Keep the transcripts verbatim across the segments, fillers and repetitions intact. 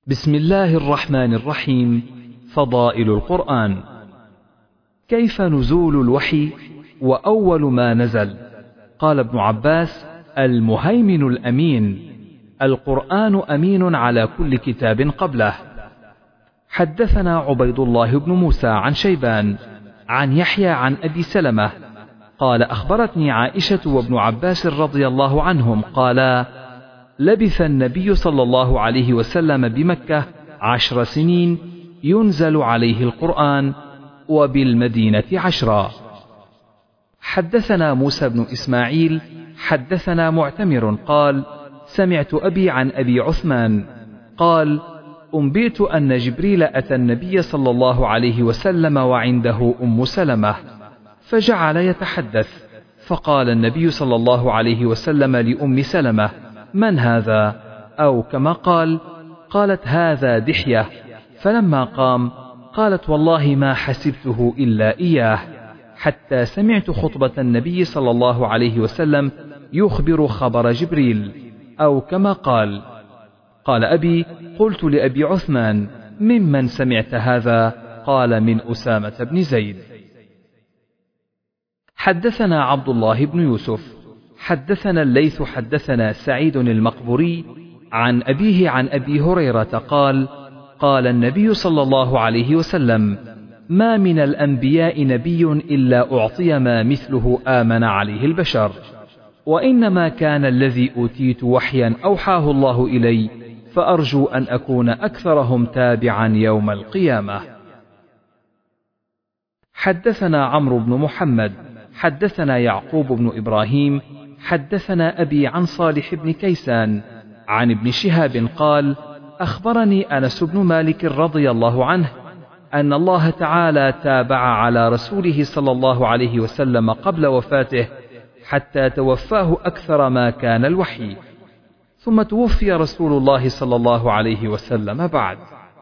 بسم الله الرحمن الرحيم. فضائل القرآن. كيف نزول الوحي وأول ما نزل؟ قال ابن عباس: المهيمن الأمين، القرآن أمين على كل كتاب قبله. حدثنا عبيد الله بن موسى عن شيبان عن يحيى عن أبي سلمة قال: أخبرتني عائشة وابن عباس رضي الله عنهم قالا: لبث النبي صلى الله عليه وسلم بمكة عشر سنين ينزل عليه القرآن، وبالمدينة عشرا. حدثنا موسى بن إسماعيل حدثنا معتمر قال: سمعت أبي عن أبي عثمان قال: أنبئت أن جبريل أتى النبي صلى الله عليه وسلم وعنده أم سلمة، فجعل يتحدث، فقال النبي صلى الله عليه وسلم لأم سلمة: من هذا؟ أو كما قال، قالت: هذا دحية. فلما قام قالت: والله ما حسبته إلا إياه، حتى سمعت خطبة النبي صلى الله عليه وسلم يخبر خبر جبريل، أو كما قال. قال أبي: قلت لأبي عثمان: ممن سمعت هذا؟ قال: من أسامة بن زيد. حدثنا عبد الله بن يوسف حدثنا الليث حدثنا سعيد المقبوري عن أبيه عن أبي هريرة قال: قال النبي صلى الله عليه وسلم: ما من الأنبياء نبي إلا أعطي ما مثله آمن عليه البشر، وإنما كان الذي أوتيت وحيا أوحاه الله إلي، فأرجو أن أكون أكثرهم تابعا يوم القيامة. حدثنا عمرو بن محمد حدثنا يعقوب بن إبراهيم حدثنا أبي عن صالح بن كيسان عن ابن شهاب قال: أخبرني أنس بن مالك رضي الله عنه أن الله تعالى تابع على رسوله صلى الله عليه وسلم قبل وفاته حتى توفاه أكثر ما كان الوحي، ثم توفي رسول الله صلى الله عليه وسلم بعد.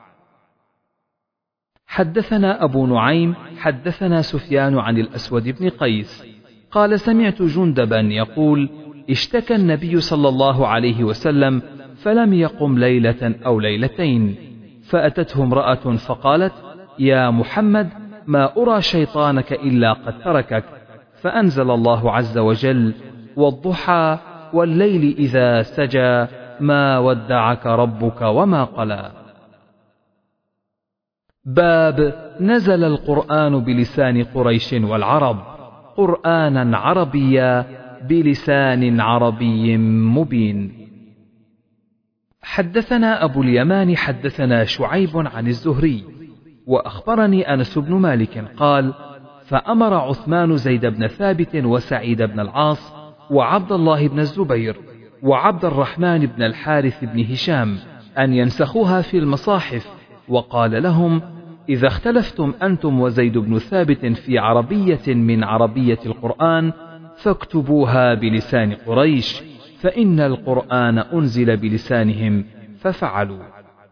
حدثنا أبو نعيم حدثنا سفيان عن الأسود بن قيس قال: سمعت جندبا يقول: اشتكى النبي صلى الله عليه وسلم فلم يقم ليلة أو ليلتين، فأتته امرأة فقالت: يا محمد، ما أرى شيطانك إلا قد تركك، فأنزل الله عز وجل: والضحى والليل إذا سجى ما ودعك ربك وما قلى. باب نزل القرآن بلسان قريش والعرب، قرآنا عربيا بلسان عربي مبين. حدثنا أبو اليمان حدثنا شعيب عن الزهري وأخبرني أنس بن مالك قال: فأمر عثمان زيد بن ثابت وسعيد بن العاص وعبد الله بن الزبير وعبد الرحمن بن الحارث بن هشام أن ينسخوها في المصاحف، وقال لهم: إذا اختلفتم أنتم وزيد بن ثابت في عربية من عربية القرآن فاكتبوها بلسان قريش، فإن القرآن أنزل بلسانهم، ففعلوا.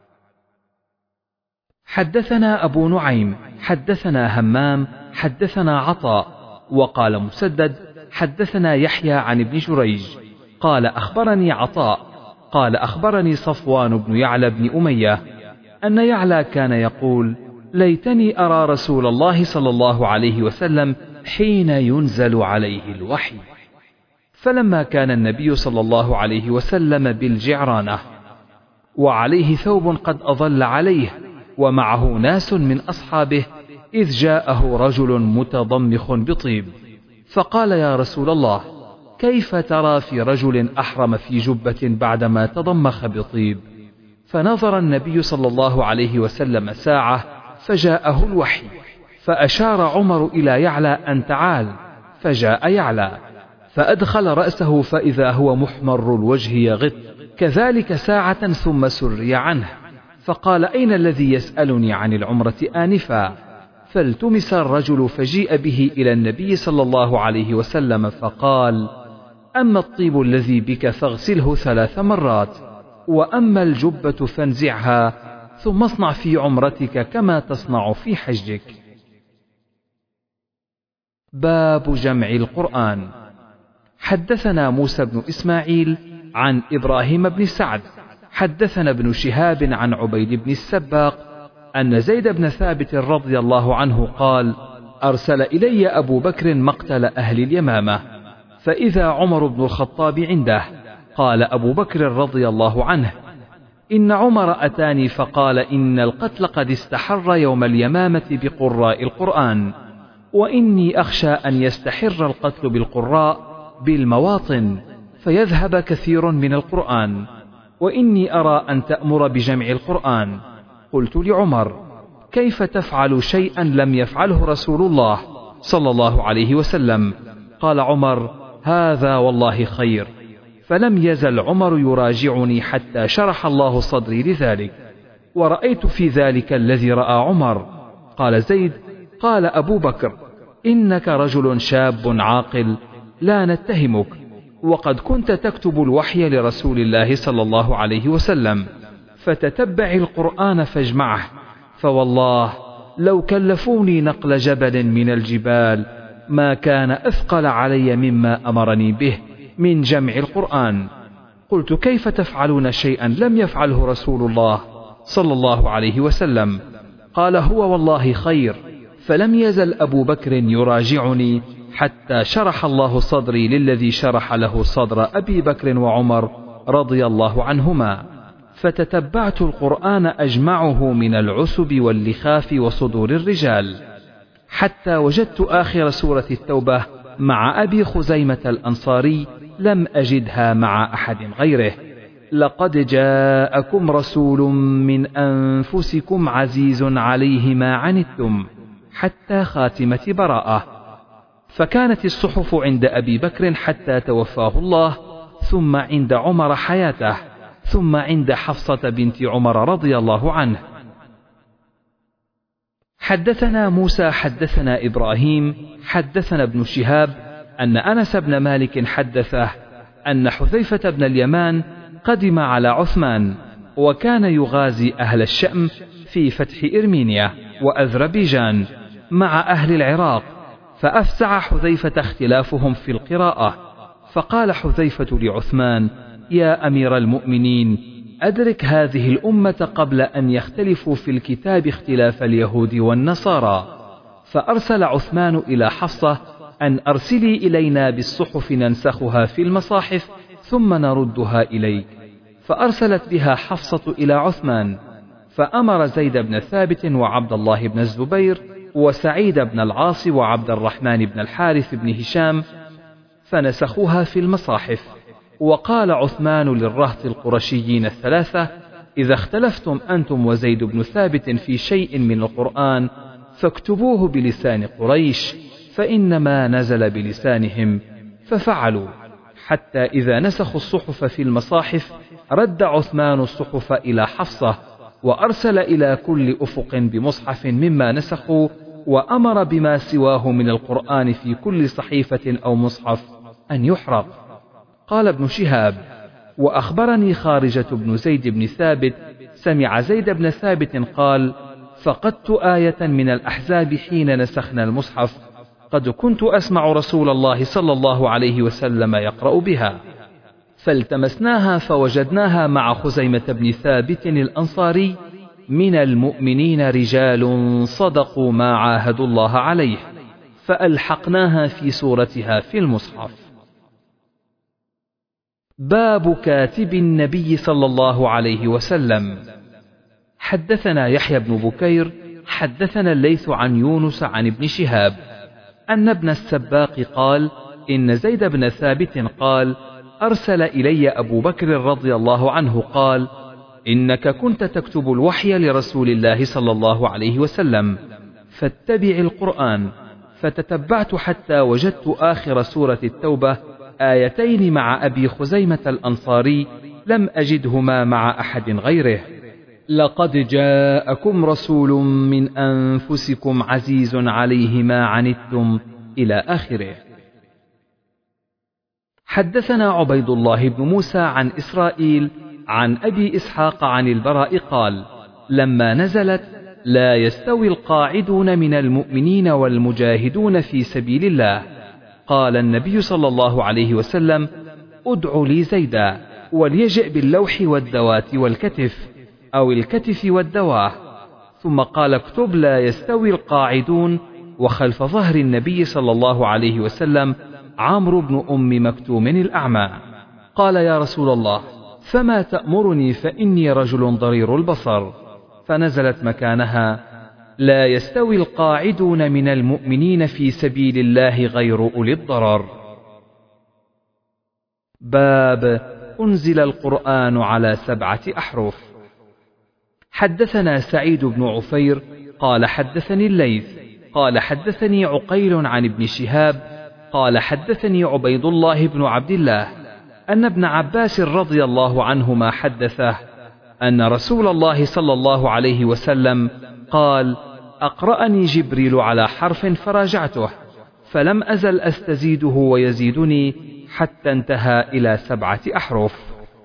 حدثنا أبو نعيم حدثنا همام حدثنا عطاء وقال مسدد: حدثنا يحيى عن ابن جريج قال: أخبرني عطاء قال: أخبرني صفوان بن يعلى بن أمية أن يعلى كان يقول: ليتني أرى رسول الله صلى الله عليه وسلم حين ينزل عليه الوحي. فلما كان النبي صلى الله عليه وسلم بالجعرانة وعليه ثوب قد أظل عليه ومعه ناس من أصحابه، إذ جاءه رجل متضمخ بطيب، فقال: يا رسول الله، كيف ترى في رجل أحرم في جبة بعدما تضمخ بطيب؟ فنظر النبي صلى الله عليه وسلم ساعة، فجاءه الوحي، فأشار عمر إلى يعلى أن تعال، فجاء يعلى، فأدخل رأسه فإذا هو محمر الوجه يغط، كذلك ساعة ثم سري عنه، فقال: أين الذي يسألني عن العمرة آنفا؟ فالتمس الرجل فجيء به إلى النبي صلى الله عليه وسلم، فقال: أما الطيب الذي بك فاغسله ثلاث مرات، وأما الجبة فانزعها، ثم اصنع في عمرتك كما تصنع في حجك. باب جمع القرآن. حدثنا موسى بن إسماعيل عن إبراهيم بن سعد حدثنا ابن شهاب عن عبيد بن السباق أن زيد بن ثابت رضي الله عنه قال: أرسل إلي أبو بكر مقتل أهل اليمامة، فإذا عمر بن الخطاب عنده. قال أبو بكر رضي الله عنه: إن عمر أتاني فقال: إن القتل قد استحر يوم اليمامة بقراء القرآن، وإني أخشى أن يستحر القتل بالقراء بالمواطن فيذهب كثير من القرآن، وإني أرى أن تأمر بجمع القرآن. قلت لعمر: كيف تفعل شيئا لم يفعله رسول الله صلى الله عليه وسلم؟ قال عمر: هذا والله خير. فلم يزل عمر يراجعني حتى شرح الله صدري لذلك، ورأيت في ذلك الذي رأى عمر. قال زيد: قال أبو بكر: إنك رجل شاب عاقل لا نتهمك، وقد كنت تكتب الوحي لرسول الله صلى الله عليه وسلم، فتتبع القرآن فاجمعه، فوالله لو كلفوني نقل جبل من الجبال ما كان أثقل علي مما أمرني به من جمع القرآن. قلت: كيف تفعلون شيئا لم يفعله رسول الله صلى الله عليه وسلم؟ قال: هو والله خير. فلم يزل أبو بكر يراجعني حتى شرح الله صدري للذي شرح له صدر أبي بكر وعمر رضي الله عنهما، فتتبعت القرآن أجمعه من العسب واللخاف وصدور الرجال، حتى وجدت آخر سورة التوبة مع أبي خزيمة الأنصاري لم أجدها مع أحد غيره: لقد جاءكم رسول من أنفسكم عزيز عليه ما عنتم، حتى خاتمة براءة. فكانت الصحف عند أبي بكر حتى توفاه الله، ثم عند عمر حياته، ثم عند حفصة بنت عمر رضي الله عنه. حدثنا موسى حدثنا إبراهيم حدثنا ابن شهاب أن أنس بن مالك حدثه أن حذيفة بن اليمان قدم على عثمان، وكان يغازي أهل الشأم في فتح إرمينيا وأذربيجان مع أهل العراق، فأفزع حذيفة اختلافهم في القراءة، فقال حذيفة لعثمان: يا أمير المؤمنين، أدرك هذه الأمة قبل أن يختلفوا في الكتاب اختلاف اليهود والنصارى. فأرسل عثمان إلى حفصة أن أرسلي إلينا بالصحف ننسخها في المصاحف ثم نردها إليك، فأرسلت بها حفصة إلى عثمان، فأمر زيد بن ثابت وعبد الله بن الزبير وسعيد بن العاص وعبد الرحمن بن الحارث بن هشام فنسخوها في المصاحف. وقال عثمان للرهط القرشيين الثلاثة: إذا اختلفتم أنتم وزيد بن ثابت في شيء من القرآن فاكتبوه بلسان قريش، فإنما نزل بلسانهم. ففعلوا، حتى إذا نسخوا الصحف في المصاحف رد عثمان الصحف إلى حفصة، وأرسل إلى كل أفق بمصحف مما نسخوا، وأمر بما سواه من القرآن في كل صحيفة أو مصحف أن يحرق. قال ابن شهاب: وأخبرني خارجة بن زيد بن ثابت سمع زيد بن ثابت قال: فقدت آية من الأحزاب حين نسخنا المصحف، قد كنت أسمع رسول الله صلى الله عليه وسلم يقرأ بها، فالتمسناها فوجدناها مع خزيمة بن ثابت الأنصاري: من المؤمنين رجال صدقوا ما عاهدوا الله عليه، فألحقناها في سورتها في المصحف. باب كاتب النبي صلى الله عليه وسلم. حدثنا يحيى بن بكير حدثنا الليث عن يونس عن ابن شهاب أن ابن السباق قال: إن زيد بن ثابت قال: أرسل إلي أبو بكر رضي الله عنه قال: إنك كنت تكتب الوحي لرسول الله صلى الله عليه وسلم، فاتبع القرآن. فتتبعت حتى وجدت آخر سورة التوبة آيتين مع أبي خزيمة الأنصاري لم أجدهما مع أحد غيره: لقد جاءكم رسول من أنفسكم عزيز عليه ما عنتم، إلى آخره. حدثنا عبيد الله بن موسى عن إسرائيل عن أبي إسحاق عن البراء قال: لما نزلت: لا يستوي القاعدون من المؤمنين والمجاهدون في سبيل الله، قال النبي صلى الله عليه وسلم: ادع لي زيدا، وليجئ باللوح والدوات والكتف أو الكتف والدواه. ثم قال اكتب لا يستوي القاعدون، وخلف ظهر النبي صلى الله عليه وسلم عمرو بن أم مكتوم الأعمى. قال يا رسول الله فما تأمرني فإني رجل ضرير البصر، فنزلت مكانها لا يستوي القاعدون من المؤمنين في سبيل الله غير أولي الضرر. باب أنزل القرآن على سبعة أحرف. حدثنا سعيد بن عفير قال حدثني الليث قال حدثني عقيل عن ابن شهاب قال حدثني عبيد الله بن عبد الله أن ابن عباس رضي الله عنهما حدثه أن رسول الله صلى الله عليه وسلم قال أقرأني جبريل على حرف فراجعته فلم أزل أستزيده ويزيدني حتى انتهى إلى سبعة أحرف.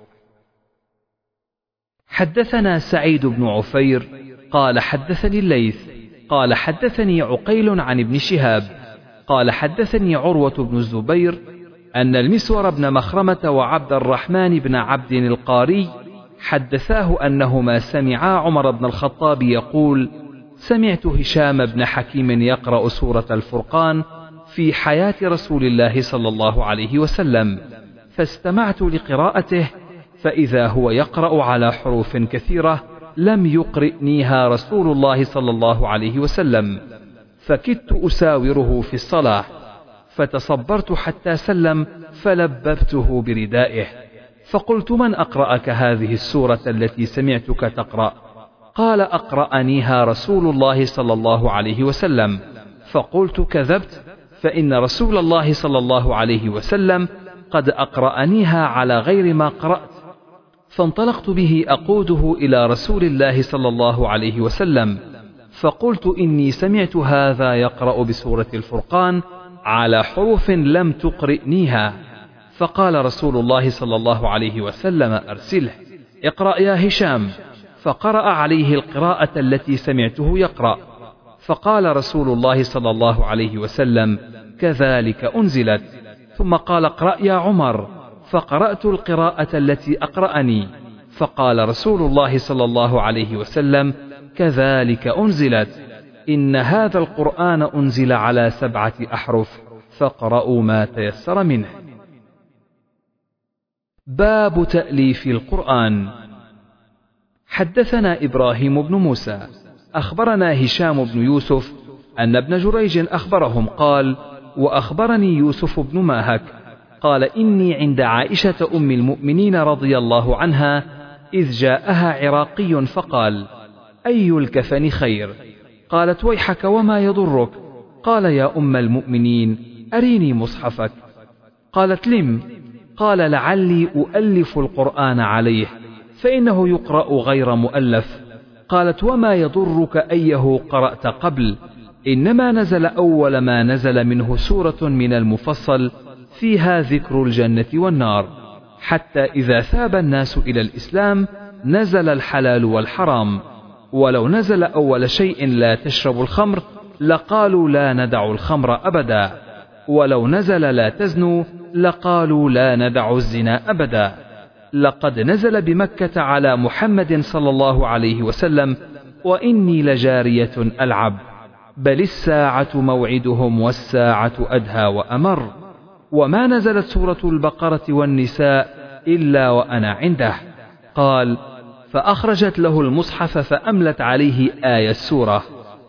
حدثنا سعيد بن عفير قال حدثني الليث قال حدثني عقيل عن ابن شهاب قال حدثني عروة بن الزبير أن المسور بن مخرمة وعبد الرحمن بن عبد القاري حدثاه أنهما سمعا عمر بن الخطاب يقول سمعت هشام بن حكيم يقرأ سورة الفرقان في حياة رسول الله صلى الله عليه وسلم، فاستمعت لقراءته فإذا هو يقرأ على حروف كثيرة لم يقرئنيها رسول الله صلى الله عليه وسلم، فكدت أساوره في الصلاة، فتصبرت حتى سلم فلببته بردائه، فقلت من أقرأك هذه السورة التي سمعتك تقرأ؟ قال أقرأنيها رسول الله صلى الله عليه وسلم. فقلت كذبت، فإن رسول الله صلى الله عليه وسلم قد أقرأنيها على غير ما قرأت. فانطلقت به أقوده إلى رسول الله صلى الله عليه وسلم، فقلت إني سمعت هذا يقرأ بسورة الفرقان على حروف لم تقرئنيها. فقال رسول الله صلى الله عليه وسلم أرسله، اقرأ يا هشام، فقرأ عليه القراءة التي سمعته يقرأ. فقال رسول الله صلى الله عليه وسلم كذلك أنزلت. ثم قال اقرأ يا عمر، فقرأت القراءة التي أقرأني. فقال رسول الله صلى الله عليه وسلم كذلك أنزلت، إن هذا القرآن أنزل على سبعة أحرف فاقرأوا ما تيسر منه. باب تأليف القرآن. حدثنا إبراهيم بن موسى أخبرنا هشام بن يوسف أن ابن جريج أخبرهم قال وأخبرني يوسف بن ماهك قال إني عند عائشة أم المؤمنين رضي الله عنها إذ جاءها عراقي فقال أي الكفن خير؟ قالت ويحك وما يضرك؟ قال يا أم المؤمنين أريني مصحفك. قالت لم؟ قال لعلي أؤلف القرآن عليه فإنه يقرأ غير مؤلف. قالت وما يضرك أيه قرأت قبل؟ إنما نزل أول ما نزل منه سورة من المفصل فيها ذكر الجنة والنار، حتى إذا ثاب الناس إلى الإسلام نزل الحلال والحرام، ولو نزل أول شيء لا تشرب الخمر لقالوا لا ندع الخمر أبدا، ولو نزل لا تزنوا لقالوا لا ندع الزنا أبدا. لقد نزل بمكة على محمد صلى الله عليه وسلم وإني لجارية ألعب، بل الساعة موعدهم والساعة أدهى وأمر. وما نزلت سورة البقرة والنساء إلا وأنا عنده. قال فأخرجت له المصحف فأملت عليه آية السورة.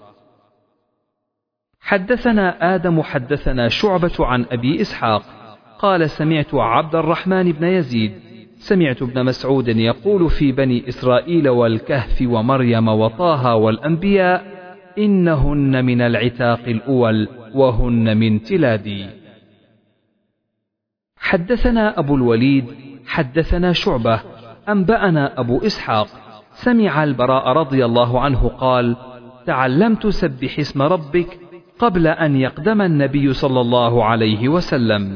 حدثنا آدم حدثنا شعبة عن أبي إسحاق قال سمعت عبد الرحمن بن يزيد سمعت ابن مسعود يقول في بني إسرائيل والكهف ومريم وطه والأنبياء إنهن من العتاق الأول وهن من تلادي. حدثنا أبو الوليد حدثنا شعبة أنبأنا أبو إسحاق سمع البراء رضي الله عنه قال تعلمت سبح اسم ربك قبل أن يقدم النبي صلى الله عليه وسلم.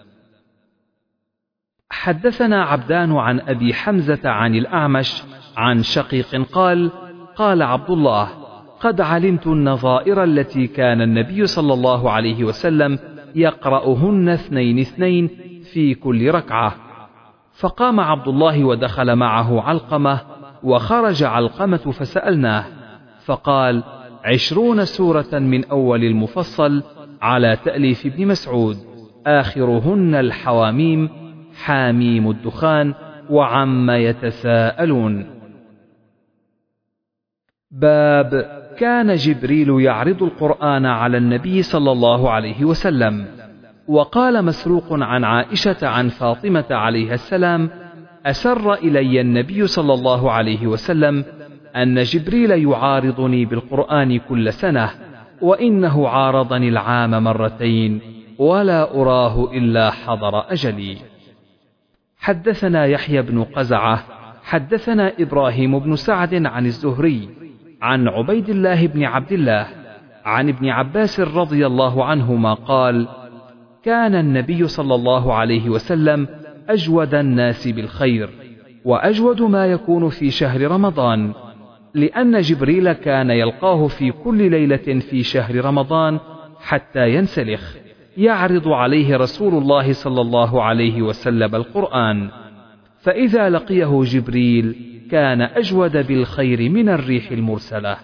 حدثنا عبدان عن أبي حمزة عن الأعمش عن شقيق قال قال عبد الله قد علمت النظائر التي كان النبي صلى الله عليه وسلم يقرأهن اثنين اثنين في كل ركعة. فقام عبد الله ودخل معه علقمة، وخرج علقمة فسألناه، فقال: عشرون سورة من أول المفصل على تأليف ابن مسعود، آخرهن الحواميم، حاميم الدخان، وعم يتساءلون. باب كان جبريل يعرض القرآن على النبي صلى الله عليه وسلم. وقال مسروق عن عائشة عن فاطمة عليها السلام: أسر إلي النبي صلى الله عليه وسلم أن جبريل يعارضني بالقرآن كل سنة، وإنه عارضني العام مرتين، ولا أراه إلا حضر أجلي. حدثنا يحيى بن قزعة حدثنا إبراهيم بن سعد عن الزهري عن عبيد الله بن عبد الله عن ابن عباس رضي الله عنهما قال: كان النبي صلى الله عليه وسلم أجود الناس بالخير، وأجود ما يكون في شهر رمضان، لأن جبريل كان يلقاه في كل ليلة في شهر رمضان حتى ينسلخ، يعرض عليه رسول الله صلى الله عليه وسلم القرآن، فإذا لقيه جبريل كان أجود بالخير من الريح المرسلة.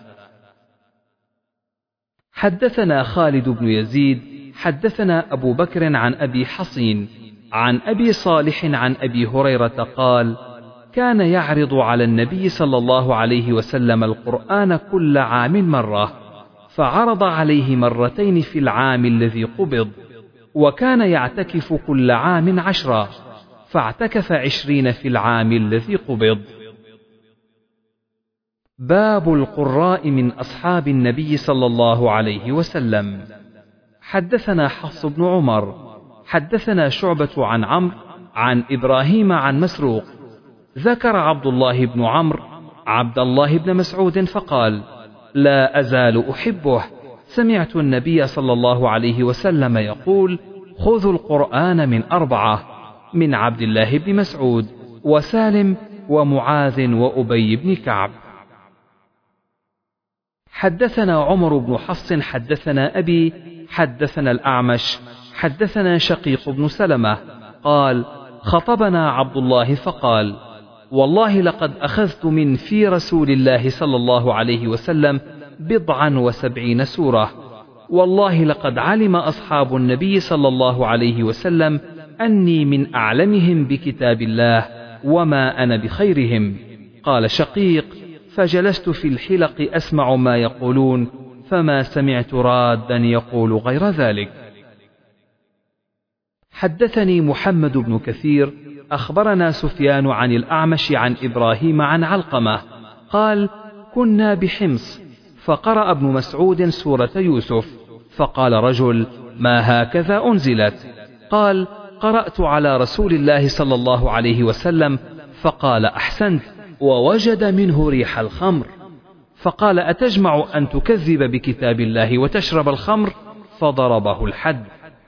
حدثنا خالد بن يزيد حدثنا أبو بكر عن أبي حصين عن أبي صالح عن أبي هريرة قال: كان يعرض على النبي صلى الله عليه وسلم القرآن كل عام مرة، فعرض عليه مرتين في العام الذي قبض، وكان يعتكف كل عام عشرا، فاعتكف عشرين في العام الذي قبض. باب القراء من أصحاب النبي صلى الله عليه وسلم. حدثنا حفص بن عمر حدثنا شعبة عن عمرو عن إبراهيم عن مسروق، ذكر عبد الله بن عمرو عبد الله بن مسعود فقال: لا أزال أحبه، سمعت النبي صلى الله عليه وسلم يقول: خذوا القرآن من أربعة، من عبد الله بن مسعود وسالم ومعاذ وأبي بن كعب. حدثنا عمر بن حفص حدثنا أبي حدثنا الأعمش حدثنا شقيق بن سلمة قال: خطبنا عبد الله فقال: والله لقد أخذت من في رسول الله صلى الله عليه وسلم بضعا وسبعين سورة، والله لقد علم أصحاب النبي صلى الله عليه وسلم أني من أعلمهم بكتاب الله، وما أنا بخيرهم. قال شقيق: فجلست في الحلق أسمع ما يقولون، فما سمعت رادا يقول غير ذلك. حدثني محمد بن كثير أخبرنا سفيان عن الأعمش عن إبراهيم عن علقمة قال: كنا بحمص، فقرأ ابن مسعود سورة يوسف، فقال رجل: ما هكذا أنزلت؟ قال: قرأت على رسول الله صلى الله عليه وسلم، فقال: أحسنت، ووجد منه ريح الخمر. فقال: أتجمع أن تكذب بكتاب الله وتشرب الخمر؟ فضربه الحد.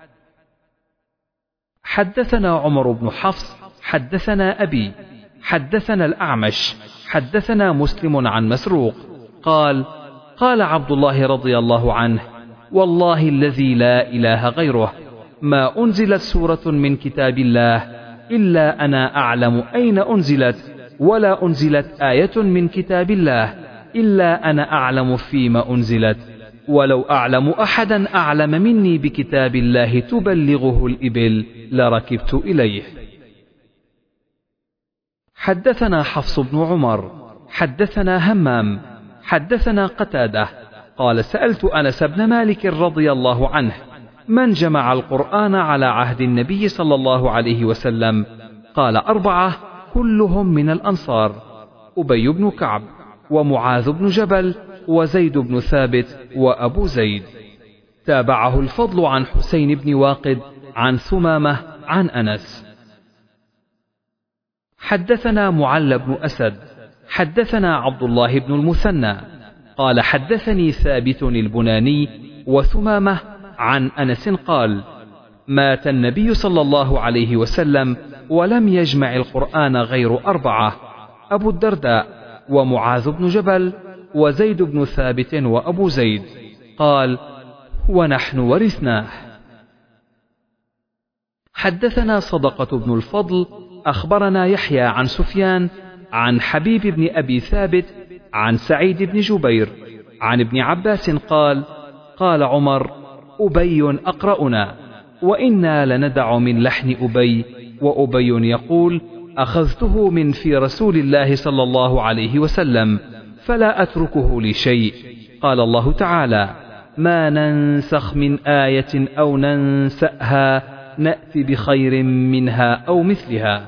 حدثنا عمر بن حفص حدثنا أبي حدثنا الأعمش حدثنا مسلم عن مسروق قال: قال عبد الله رضي الله عنه: والله الذي لا إله غيره، ما أنزلت سورة من كتاب الله إلا أنا أعلم أين أنزلت، ولا أنزلت آية من كتاب الله إلا أنا أعلم فيما أنزلت، ولو أعلم أحدا أعلم مني بكتاب الله تبلغه الإبل لركبت إليه. حدثنا حفص بن عمر حدثنا همام حدثنا قتادة قال: سألت أنس بن مالك رضي الله عنه: من جمع القرآن على عهد النبي صلى الله عليه وسلم؟ قال: أربعة كلهم من الأنصار: أبي بن كعب، ومعاذ بن جبل، وزيد بن ثابت، وأبو زيد. تابعه الفضل عن حسين بن واقد عن ثمامة عن أنس. حدثنا معل بن أسد حدثنا عبد الله بن المثنى قال: حدثني ثابت البناني وثمامة عن أنس قال: مات النبي صلى الله عليه وسلم ولم يجمع القرآن غير أربعة: أبو الدرداء، ومعاذ بن جبل، وزيد بن ثابت، وأبو زيد. قال: ونحن ورثناه. حدثنا صدقة بن الفضل أخبرنا يحيى عن سفيان عن حبيب بن أبي ثابت عن سعيد بن جبير عن ابن عباس قال: قال عمر: أبي أقرأنا، وإنا لندع من لحن أبي، وأبي يقول: أخذته من في رسول الله صلى الله عليه وسلم فلا أتركه لشيء. قال الله تعالى: ما ننسخ من آية أو ننسأها نأتي بخير منها أو مثلها.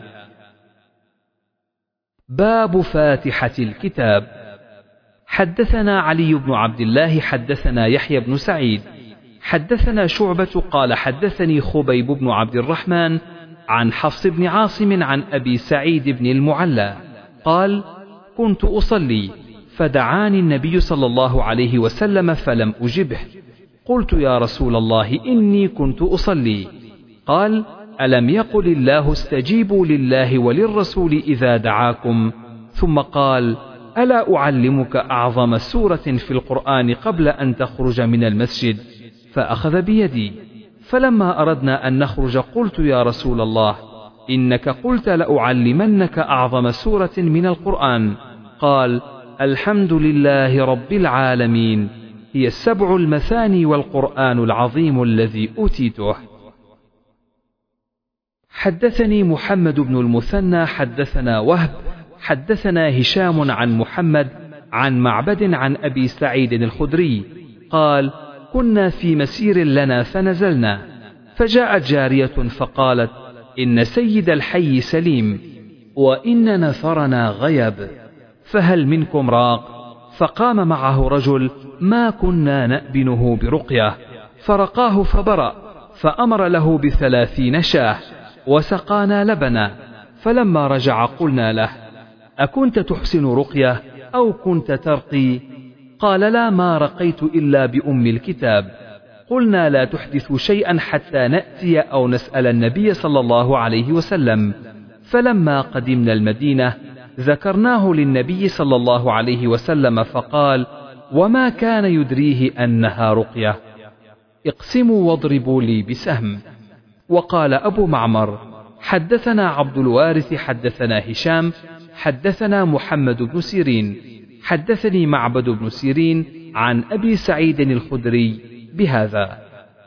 باب فاتحة الكتاب. حدثنا علي بن عبد الله حدثنا يحيى بن سعيد حدثنا شعبة قال حدثني خبيب بن عبد الرحمن عن حفص بن عاصم عن أبي سعيد بن المعلى قال: كنت أصلي فدعاني النبي صلى الله عليه وسلم فلم أجبه. قلت: يا رسول الله، إني كنت أصلي. قال: ألم يقل الله: استجيبوا لله وللرسول إذا دعاكم؟ ثم قال: ألا أعلمك أعظم سورة في القرآن قبل أن تخرج من المسجد؟ فأخذ بيدي، فلما أردنا أن نخرج قلت: يا رسول الله، إنك قلت لأعلمنك أعظم سورة من القرآن. قال: الحمد لله رب العالمين، هي السبع المثاني والقرآن العظيم الذي أوتيته. حدثني محمد بن المثنى حدثنا وهب حدثنا هشام عن محمد عن معبد عن أبي سعيد الخدري قال: كنا في مسير لنا فنزلنا، فجاءت جارية فقالت: إن سيد الحي سليم، وإن نفرنا غيب، فهل منكم راق؟ فقام معه رجل ما كنا نأبنه برقية، فرقاه فبرأ، فأمر له بثلاثين شاه، وسقانا لبنا. فلما رجع قلنا له: أكنت تحسن رقية أو كنت ترقي؟ قال: لا، ما رقيت إلا بأم الكتاب. قلنا: لا تحدث شيئا حتى نأتي أو نسأل النبي صلى الله عليه وسلم. فلما قدمنا المدينة ذكرناه للنبي صلى الله عليه وسلم، فقال: وما كان يدريه أنها رقية؟ اقسموا واضربوا لي بسهم. وقال أبو معمر: حدثنا عبد الوارث حدثنا هشام حدثنا محمد بن سيرين حدثني معبد بن سيرين عن أبي سعيد الخدري بهذا.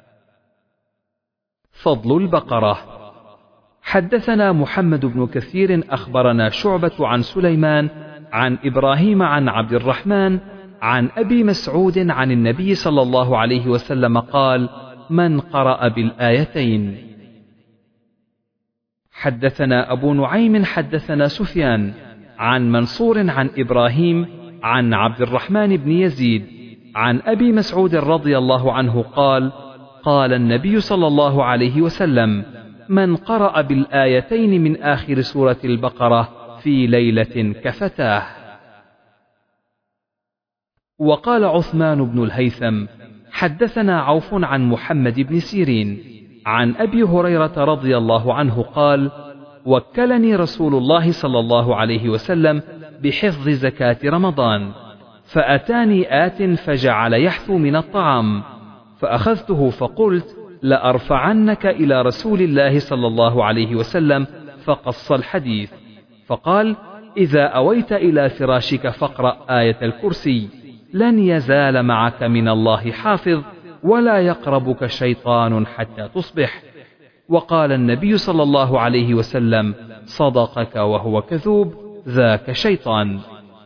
فضل البقرة. حدثنا محمد بن كثير أخبرنا شعبة عن سليمان عن إبراهيم عن عبد الرحمن عن أبي مسعود عن النبي صلى الله عليه وسلم قال: من قرأ بالآيتين. حدثنا أبو نعيم حدثنا سفيان عن منصور عن إبراهيم عن عبد الرحمن بن يزيد عن أبي مسعود رضي الله عنه قال: قال النبي صلى الله عليه وسلم: من قرأ بالآيتين من آخر سورة البقرة في ليلة كفتاه. وقال عثمان بن الهيثم: حدثنا عوف عن محمد بن سيرين عن أبي هريرة رضي الله عنه قال: وكلني رسول الله صلى الله عليه وسلم بحفظ زكاة رمضان، فأتاني آت فجعل يحثو من الطعام، فأخذته فقلت: لأرفعنك إلى رسول الله صلى الله عليه وسلم، فقص الحديث. فقال: إذا أويت إلى فراشك فاقرأ آية الكرسي، لن يزال معك من الله حافظ، ولا يقربك شيطان حتى تصبح. وقال النبي صلى الله عليه وسلم: صدقك وهو كذوب، ذاك شيطان.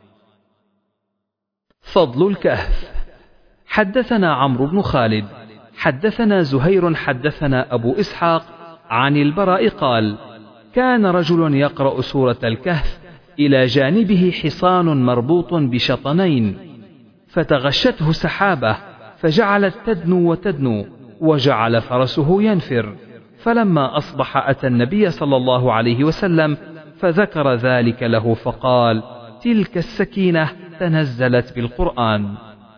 فضل الكهف. حدثنا عمرو بن خالد حدثنا زهير حدثنا أبو إسحاق عن البراء قال: كان رجل يقرأ سورة الكهف إلى جانبه حصان مربوط بشطنين، فتغشته سحابة فجعلت تدنو وتدنو، وجعل فرسه ينفر. فلما أصبح أتى النبي صلى الله عليه وسلم فذكر ذلك له، فقال: تلك السكينة تنزلت بالقرآن.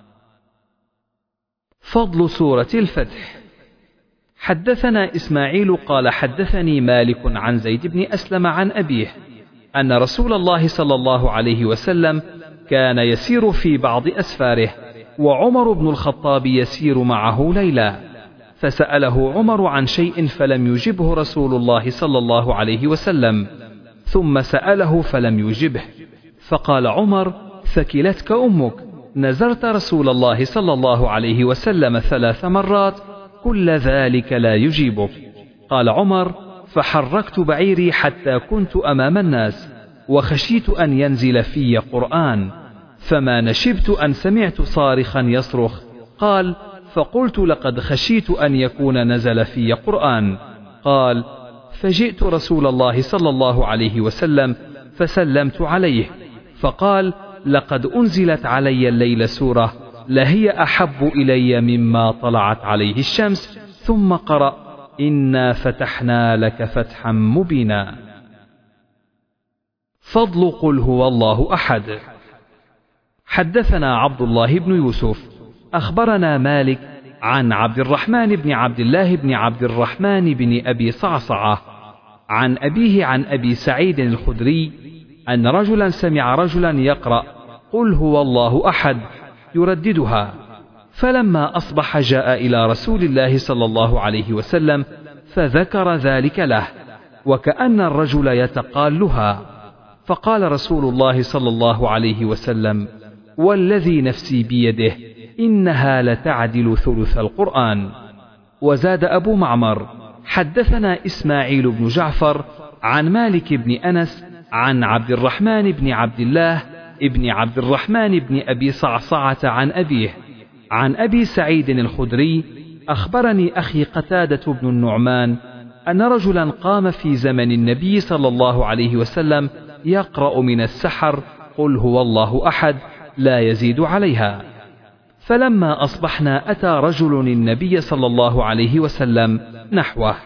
فضل سورة الفتح. حدثنا إسماعيل قال حدثني مالك عن زيد بن أسلم عن أبيه أن رسول الله صلى الله عليه وسلم كان يسير في بعض أسفاره، وعمر بن الخطاب يسير معه ليلا، فسأله عمر عن شيء فلم يجبه رسول الله صلى الله عليه وسلم، ثم سأله فلم يجبه، فقال عمر: ثكلتك أمك، نزرت رسول الله صلى الله عليه وسلم ثلاث مرات كل ذلك لا يجيبك. قال عمر: فحركت بعيري حتى كنت أمام الناس، وخشيت أن ينزل في قرآن، فما نشبت أن سمعت صارخا يصرخ. قال: فقلت: لقد خشيت أن يكون نزل في قرآن. قال: فجئت رسول الله صلى الله عليه وسلم فسلمت عليه، فقال: لقد أنزلت علي الليل سورة لهي أحب إلي مما طلعت عليه الشمس. ثم قرأ: إنا فتحنا لك فتحا مبينا. فضل قل هو الله أحد. حدثنا عبد الله بن يوسف أخبرنا مالك عن عبد الرحمن بن عبد الله بن عبد الرحمن بن أبي صعصعة عن أبيه عن أبي سعيد الخدري أن رجلا سمع رجلا يقرأ قل هو الله أحد يرددها، فلما أصبح جاء إلى رسول الله صلى الله عليه وسلم فذكر ذلك له، وكأن الرجل يتقالها، فقال رسول الله صلى الله عليه وسلم: والذي نفسي بيده إنها لتعدل ثلث القرآن. وزاد أبو معمر: حدثنا إسماعيل بن جعفر عن مالك بن أنس عن عبد الرحمن بن عبد الله ابن عبد الرحمن بن أبي صعصعة عن أبيه عن أبي سعيد الخدري: أخبرني أخي قتادة بن النعمان أن رجلا قام في زمن النبي صلى الله عليه وسلم يقرأ من السحر قل هو الله أحد لا يزيد عليها، فلما أصبحنا أتى رجل النبي صلى الله عليه وسلم نحوه.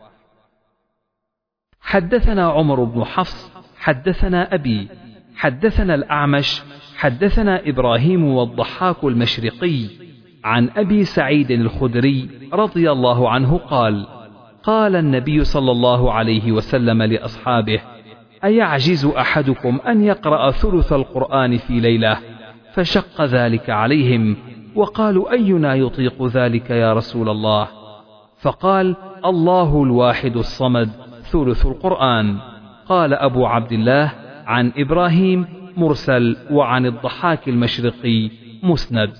حدثنا عمر بن حفص حدثنا أبي حدثنا الأعمش حدثنا إبراهيم والضحاك المشرقي عن أبي سعيد الخدري رضي الله عنه قال: قال النبي صلى الله عليه وسلم لأصحابه: أيعجز أحدكم أن يقرأ ثلث القرآن في ليلة؟ فشق ذلك عليهم، وقالوا: أينا يطيق ذلك يا رسول الله؟ فقال: الله الواحد الصمد ثلث القرآن. قال أبو عبد الله: عن إبراهيم مرسل، وعن الضحاك المشرقي مسند.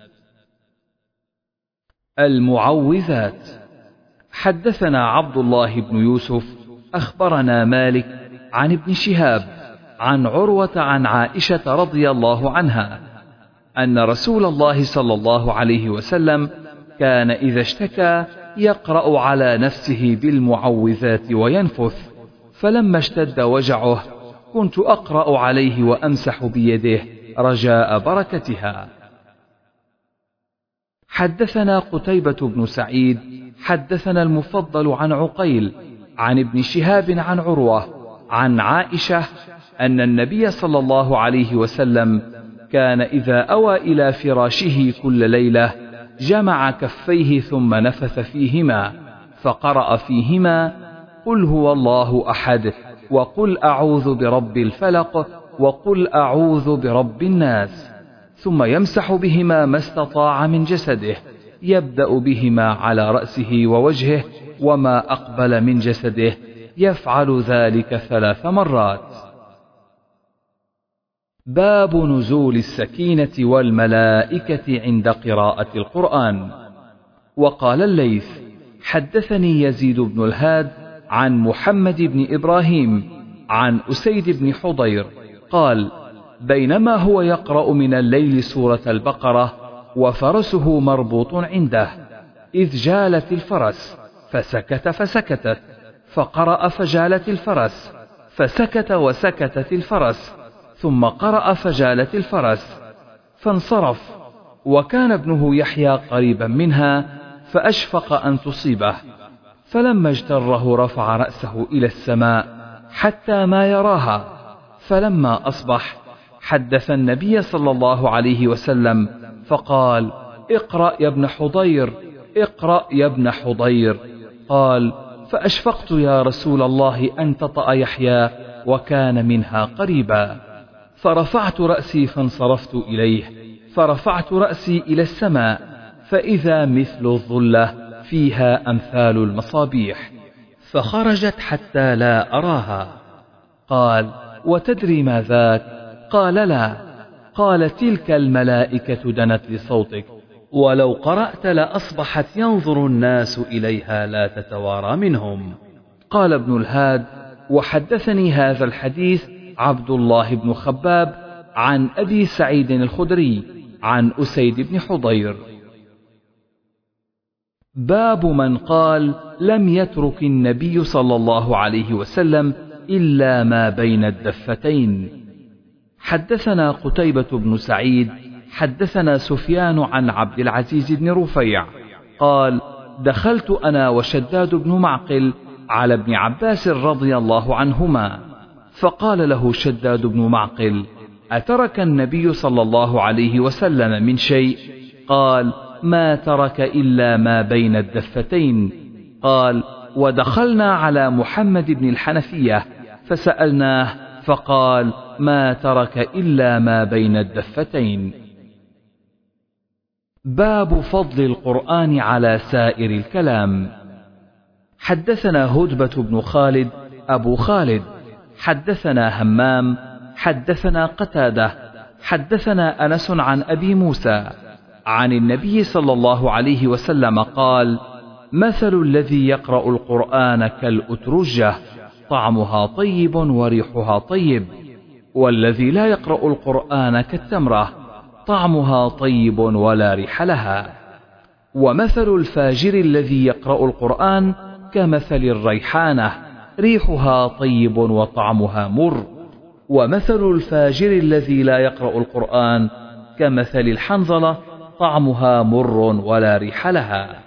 المعوذات. حدثنا عبد الله بن يوسف أخبرنا مالك عن ابن شهاب عن عروة عن عائشة رضي الله عنها أن رسول الله صلى الله عليه وسلم كان إذا اشتكى يقرأ على نفسه بالمعوذات وينفث، فلما اشتد وجعه كنت أقرأ عليه وأمسح بيده رجاء بركتها. حدثنا قتيبة بن سعيد حدثنا المفضل عن عقيل عن ابن شهاب عن عروة عن عائشة أن النبي صلى الله عليه وسلم كان إذا أوى إلى فراشه كل ليلة جمع كفيه ثم نفث فيهما فقرأ فيهما قل هو الله أحد وقل أعوذ برب الفلق وقل أعوذ برب الناس، ثم يمسح بهما ما استطاع من جسده، يبدأ بهما على رأسه ووجهه وما أقبل من جسده، يفعل ذلك ثلاث مرات. باب نزول السكينة والملائكة عند قراءة القرآن. وقال الليث: حدثني يزيد بن الهاد عن محمد بن إبراهيم عن أسيد بن حضير قال: بينما هو يقرأ من الليل سورة البقرة وفرسه مربوط عنده، إذ جالت الفرس فسكت فسكتت، فقرأ فجالت الفرس، فسكت وسكتت الفرس، ثم قرأ فجالت الفرس، فانصرف، وكان ابنه يحيى قريبا منها فأشفق أن تصيبه، فلما اجتره رفع رأسه إلى السماء حتى ما يراها، فلما أصبح حدث النبي صلى الله عليه وسلم فقال: اقرأ يا ابن حضير، اقرأ يا ابن حضير. قال: فأشفقت يا رسول الله أن تطأ يحيى وكان منها قريبا، فرفعت رأسي فانصرفت إليه، فرفعت رأسي إلى السماء فإذا مثل الظلة فيها أمثال المصابيح، فخرجت حتى لا أراها. قال: وتدري ما ذاك؟ قال: لا. قال: تلك الملائكة دنت لصوتك، ولو قرأت لأصبحت ينظر الناس إليها لا تتوارى منهم. قال ابن الهاد: وحدثني هذا الحديث عبد الله بن خباب عن أبي سعيد الخدري عن أسيد بن حضير. باب من قال: لم يترك النبي صلى الله عليه وسلم إلا ما بين الدفتين. حدثنا قتيبة بن سعيد حدثنا سفيان عن عبد العزيز بن رفيع قال: دخلت أنا وشداد بن معقل على ابن عباس رضي الله عنهما، فقال له شداد بن معقل: أترك النبي صلى الله عليه وسلم من شيء؟ قال: ما ترك إلا ما بين الدفتين. قال: ودخلنا على محمد بن الحنفية فسألناه فقال: ما ترك إلا ما بين الدفتين. باب فضل القرآن على سائر الكلام. حدثنا هدبة بن خالد أبو خالد حدثنا همام حدثنا قتادة حدثنا أنس عن أبي موسى عن النبي صلى الله عليه وسلم قال: مثل الذي يقرأ القرآن كالأترجة طعمها طيب وريحها طيب، والذي لا يقرأ القرآن كالتمرة طعمها طيب ولا ريح لها. ومثل الفاجر الذي يقرأ القرآن كمثل الريحانة ريحها طيب وطعمها مر، ومثل الفاجر الذي لا يقرأ القرآن كمثل الحنظلة طعمها مر ولا ريح لها.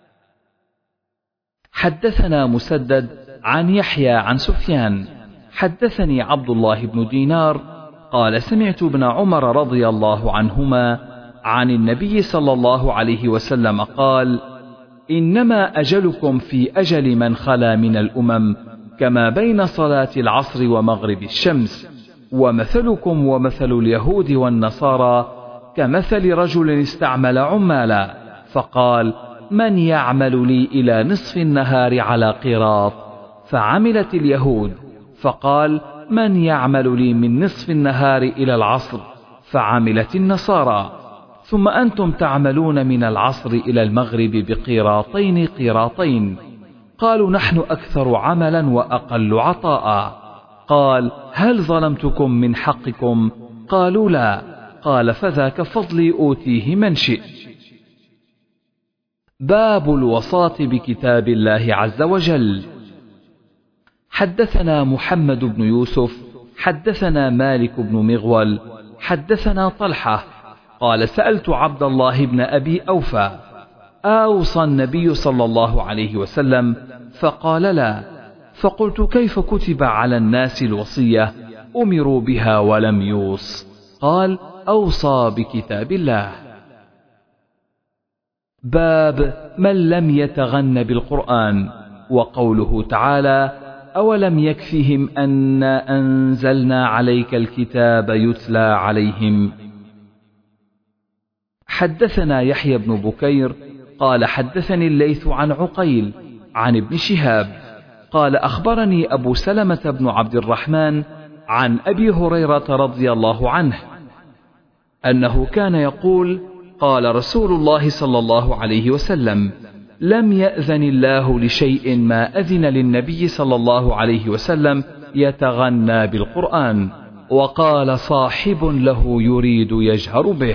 حدثنا مسدد عن يحيى عن سفيان حدثني عبد الله بن دينار قال: سمعت ابن عمر رضي الله عنهما عن النبي صلى الله عليه وسلم قال: إنما أجلكم في أجل من خلا من الأمم كما بين صلاة العصر ومغرب الشمس، ومثلكم ومثل اليهود والنصارى كمثل رجل استعمل عمالا فقال: من يعمل لي إلى نصف النهار على قيراط؟ فعملت اليهود. فقال: من يعمل لي من نصف النهار إلى العصر؟ فعملت النصارى. ثم أنتم تعملون من العصر إلى المغرب بقيراطين قيراطين. قالوا: نحن أكثر عملا وأقل عطاء. قال: هل ظلمتكم من حقكم؟ قالوا: لا. قال: فذاك فضلي أوتيه من شئت. باب الوصاة بكتاب الله عز وجل. حدثنا محمد بن يوسف حدثنا مالك بن مغول حدثنا طلحة قال: سألت عبد الله بن أبي أوفى: أوصى النبي صلى الله عليه وسلم؟ فقال: لا. فقلت: كيف كتب على الناس الوصية أمروا بها ولم يوص؟ قال: أوصى بكتاب الله. باب من لم يتغن بالقرآن، وقوله تعالى: أولم يكفهم أنا أنزلنا عليك الكتاب يتلى عليهم. حدثنا يحيى بن بكير قال: حدثني الليث عن عقيل عن ابن شهاب قال: أخبرني أبو سلمة بن عبد الرحمن عن أبي هريرة رضي الله عنه أنه كان يقول: قال رسول الله صلى الله عليه وسلم: لم يأذن الله لشيء ما أذن للنبي صلى الله عليه وسلم يتغنى بالقرآن. وقال صاحب له يريد يجهر به.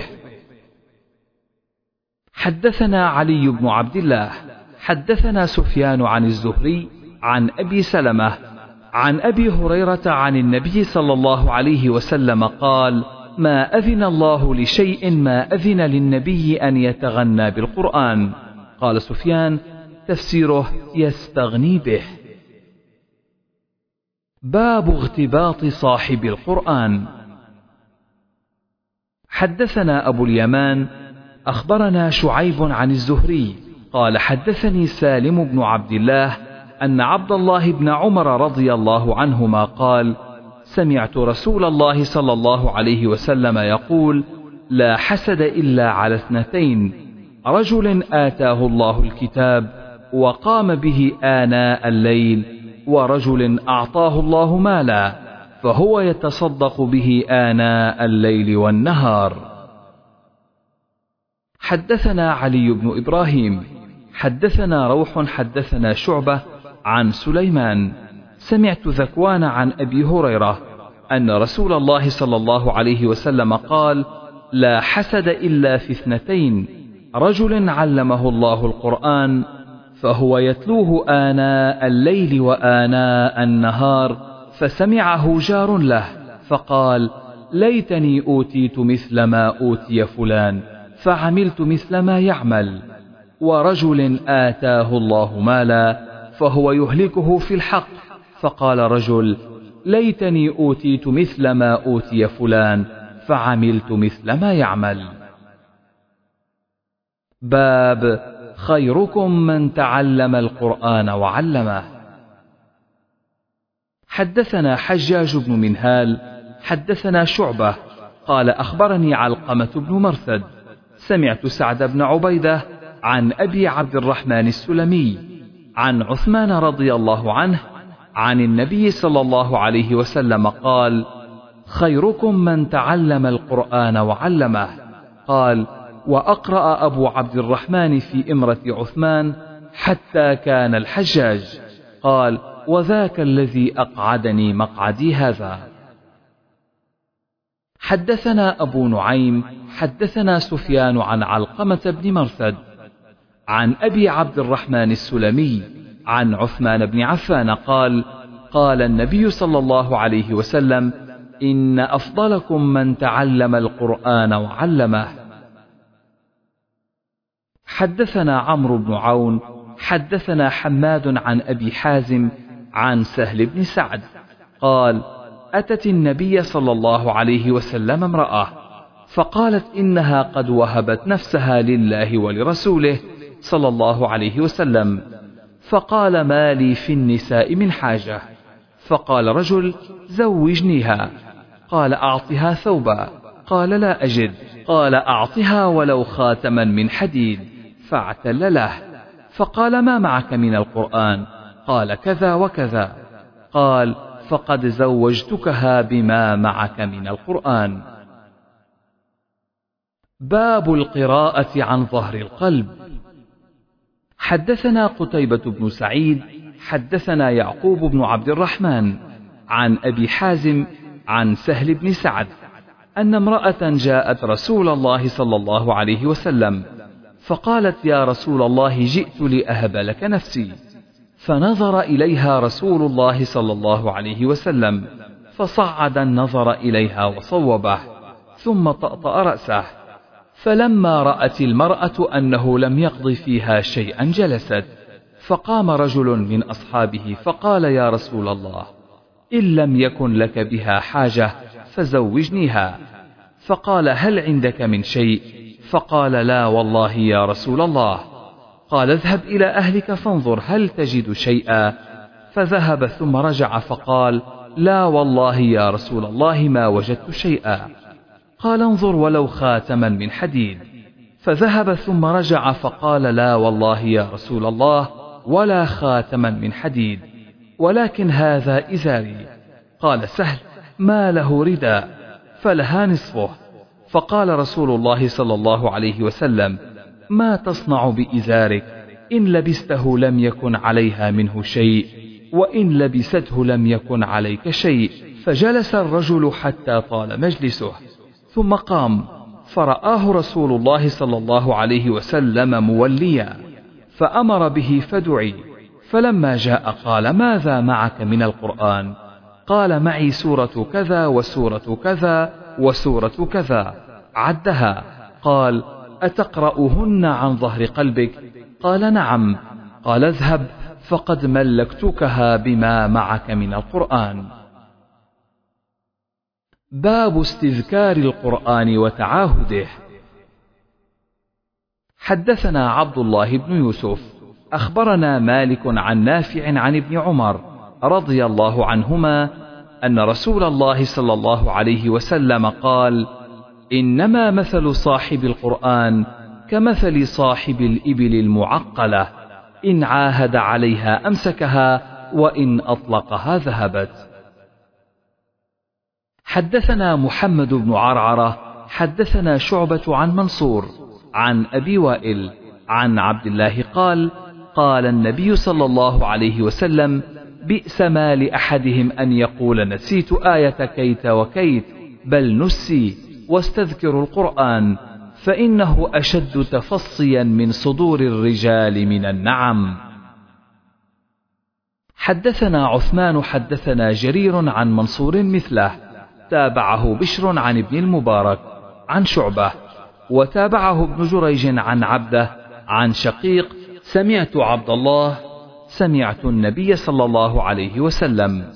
حدثنا علي بن عبد الله حدثنا سفيان عن الزهري عن أبي سلمة عن أبي هريرة عن النبي صلى الله عليه وسلم قال: ما أذن الله لشيء ما أذن للنبي أن يتغنى بالقرآن. قال سفيان: تفسيره يستغني به. باب اغتباط صاحب القرآن. حدثنا أبو اليمان أخبرنا شعيب عن الزهري قال: حدثني سالم بن عبد الله أن عبد الله بن عمر رضي الله عنهما قال: سمعت رسول الله صلى الله عليه وسلم يقول: لا حسد إلا على اثنتين: رجل آتاه الله الكتاب وقام به آناء الليل، ورجل أعطاه الله مالا فهو يتصدق به آناء الليل والنهار. حدثنا علي بن إبراهيم حدثنا روح حدثنا شعبة عن سليمان سمعت ذكوان عن أبي هريرة أن رسول الله صلى الله عليه وسلم قال: لا حسد إلا في اثنتين: رجل علمه الله القرآن فهو يتلوه آناء الليل وآناء النهار فسمعه جار له فقال: ليتني أوتيت مثل ما أوتي فلان فعملت مثل ما يعمل. ورجل آتاه الله مالا فهو يهلكه في الحق فقال رجل: ليتني أوتيت مثل ما أوتي فلان فعملت مثل ما يعمل. باب خيركم من تعلم القرآن وعلمه. حدثنا حجاج بن منهال حدثنا شعبة قال: أخبرني علقمة بن مرثد سمعت سعد بن عبيدة عن أبي عبد الرحمن السلمي عن عثمان رضي الله عنه عن النبي صلى الله عليه وسلم قال: خيركم من تعلم القرآن وعلمه. قال: وأقرأ أبو عبد الرحمن في إمرة عثمان حتى كان الحجاج. قال: وذاك الذي أقعدني مقعدي هذا. حدثنا أبو نعيم حدثنا سفيان عن علقمة بن مرثد عن أبي عبد الرحمن السلمي عن عثمان بن عفان قال: قال النبي صلى الله عليه وسلم: إن أفضلكم من تعلم القرآن وعلمه. حدثنا عمرو بن عون حدثنا حماد عن أبي حازم عن سهل بن سعد قال: أتت النبي صلى الله عليه وسلم امرأة فقالت إنها قد وهبت نفسها لله ولرسوله صلى الله عليه وسلم، فقال: ما لي في النساء من حاجة. فقال رجل: زوجنيها. قال: أعطها ثوبا. قال: لا أجد. قال: أعطها ولو خاتما من حديد. فاعتل له. فقال: ما معك من القرآن؟ قال: كذا وكذا. قال: فقد زوجتكها بما معك من القرآن. باب القراءة عن ظهر القلب. حدثنا قتيبة بن سعيد حدثنا يعقوب بن عبد الرحمن عن أبي حازم عن سهل بن سعد أن امرأة جاءت رسول الله صلى الله عليه وسلم فقالت: يا رسول الله، جئت لأهب لك نفسي. فنظر إليها رسول الله صلى الله عليه وسلم فصعد النظر إليها وصوبه ثم طأطأ رأسه. فلما رأت المرأة أنه لم يقض فيها شيئا جلست. فقام رجل من أصحابه فقال: يا رسول الله، إن لم يكن لك بها حاجة فزوجنيها. فقال: هل عندك من شيء؟ فقال: لا والله يا رسول الله. قال: اذهب إلى أهلك فانظر هل تجد شيئا. فذهب ثم رجع فقال: لا والله يا رسول الله ما وجدت شيئا. قال: انظر ولو خاتما من حديد. فذهب ثم رجع فقال: لا والله يا رسول الله ولا خاتما من حديد، ولكن هذا إزاري. قال سهل: ما له رداء؟ فلها نصفه. فقال رسول الله صلى الله عليه وسلم: ما تصنع بإزارك؟ إن لبسته لم يكن عليها منه شيء، وإن لبسته لم يكن عليك شيء. فجلس الرجل حتى طال مجلسه ثم قام، فرآه رسول الله صلى الله عليه وسلم موليا فأمر به فدعي. فلما جاء قال: ماذا معك من القرآن؟ قال: معي سورة كذا وسورة كذا وسورة كذا. عدها. قال: أتقرأهن عن ظهر قلبك؟ قال: نعم. قال: اذهب فقد ملكتكها بما معك من القرآن. باب استذكار القرآن وتعاهده. حدثنا عبد الله بن يوسف أخبرنا مالك عن نافع عن ابن عمر رضي الله عنهما أن رسول الله صلى الله عليه وسلم قال: إنما مثل صاحب القرآن كمثل صاحب الإبل المعقلة، إن عاهد عليها أمسكها وإن أطلقها ذهبت. حدثنا محمد بن عرعرة حدثنا شعبة عن منصور عن أبي وائل عن عبد الله قال قال النبي صلى الله عليه وسلم بئس ما لأحدهم أن يقول نسيت آية كيت وكيت بل نسي واستذكر القرآن فإنه أشد تفصيا من صدور الرجال من النعم. حدثنا عثمان حدثنا جرير عن منصور مثله، تابعه بشر عن ابن المبارك عن شعبة، وتابعه ابن جريج عن عبده عن شقيق سمعت عبد الله سمعت النبي صلى الله عليه وسلم.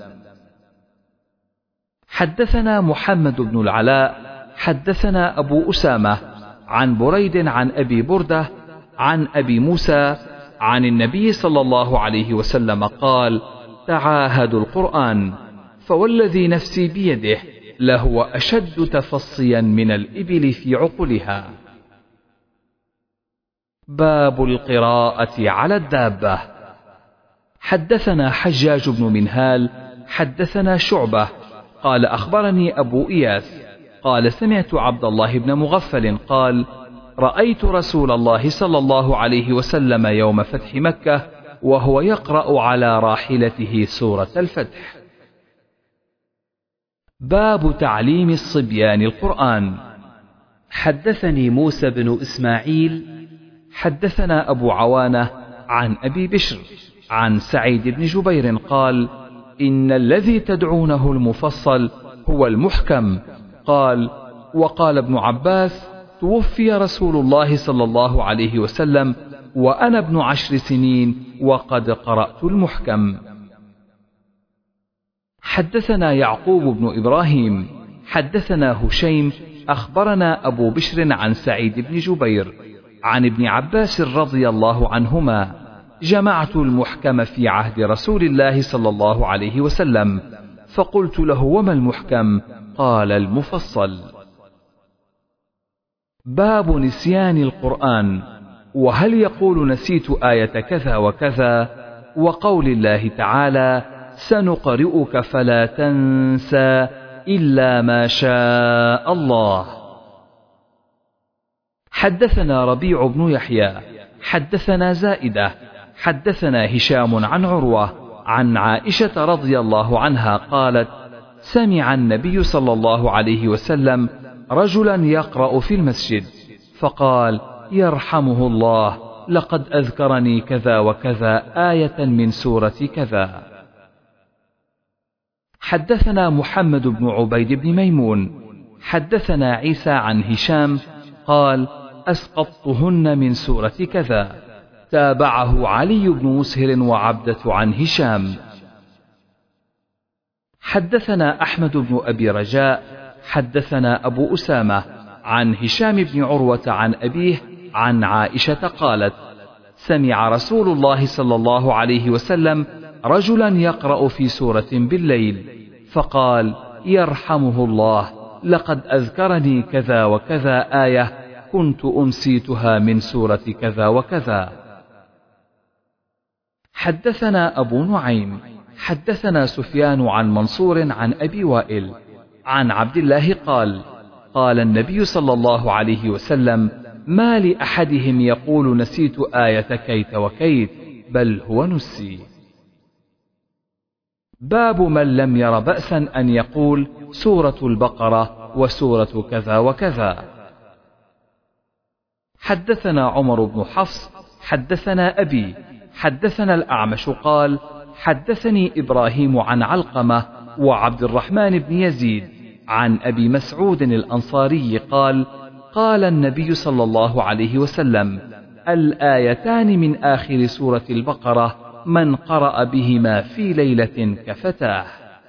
حدثنا محمد بن العلاء حدثنا أبو أسامة عن بريد عن أبي بردة عن أبي موسى عن النبي صلى الله عليه وسلم قال تعاهدوا القرآن فوالذي نفسي بيده لهو أشد تفصيا من الإبل في عقلها. باب القراءة على الدابة. حدثنا حجاج بن منهال حدثنا شعبة قال أخبرني أبو إياس قال سمعت عبد الله بن مغفل قال رأيت رسول الله صلى الله عليه وسلم يوم فتح مكة وهو يقرأ على راحلته سورة الفتح. باب تعليم الصبيان القرآن. حدثني موسى بن إسماعيل حدثنا أبو عوانة عن أبي بشر عن سعيد بن جبير قال إن الذي تدعونه المفصل هو المحكم. قال وقال ابن عباس توفي رسول الله صلى الله عليه وسلم وأنا ابن عشر سنين وقد قرأت المحكم. حدثنا يعقوب بن إبراهيم حدثنا هشيم أخبرنا أبو بشر عن سعيد بن جبير عن ابن عباس رضي الله عنهما جمعت المحكم في عهد رسول الله صلى الله عليه وسلم فقلت له وما المحكم؟ قال المفصل. باب نسيان القرآن، وهل يقول نسيت آية كذا وكذا، وقول الله تعالى سنقرئك فلا تنسى إلا ما شاء الله. حدثنا ربيع بن يحيى حدثنا زائدة حدثنا هشام عن عروة عن عائشة رضي الله عنها قالت سمع النبي صلى الله عليه وسلم رجلا يقرأ في المسجد فقال يرحمه الله لقد أذكرني كذا وكذا آية من سورة كذا. حدثنا محمد بن عبيد بن ميمون حدثنا عيسى عن هشام قال أسقطتهن من سورة كذا. تابعه علي بن مسهر وعبدة عن هشام. حدثنا أحمد بن أبي رجاء حدثنا أبو أسامة عن هشام بن عروة عن أبيه عن عائشة قالت سمع رسول الله صلى الله عليه وسلم رجلا يقرأ في سورة بالليل فقال يرحمه الله لقد أذكرني كذا وكذا آية كنت أنسيتها من سورة كذا وكذا. حدثنا أبو نعيم حدثنا سفيان عن منصور عن أبي وائل عن عبد الله قال قال النبي صلى الله عليه وسلم ما لأحدهم يقول نسيت آية كيت وكيت بل هو نسي. باب من لم ير بأسا أن يقول سورة البقرة وسورة كذا وكذا. حدثنا عمر بن حفص حدثنا أبي حدثنا الأعمش قال حدثني إبراهيم عن علقمة وعبد الرحمن بن يزيد عن أبي مسعود الأنصاري قال قال النبي صلى الله عليه وسلم الآيتان من آخر سورة البقرة من قرأ بهما في ليلة كفتاه.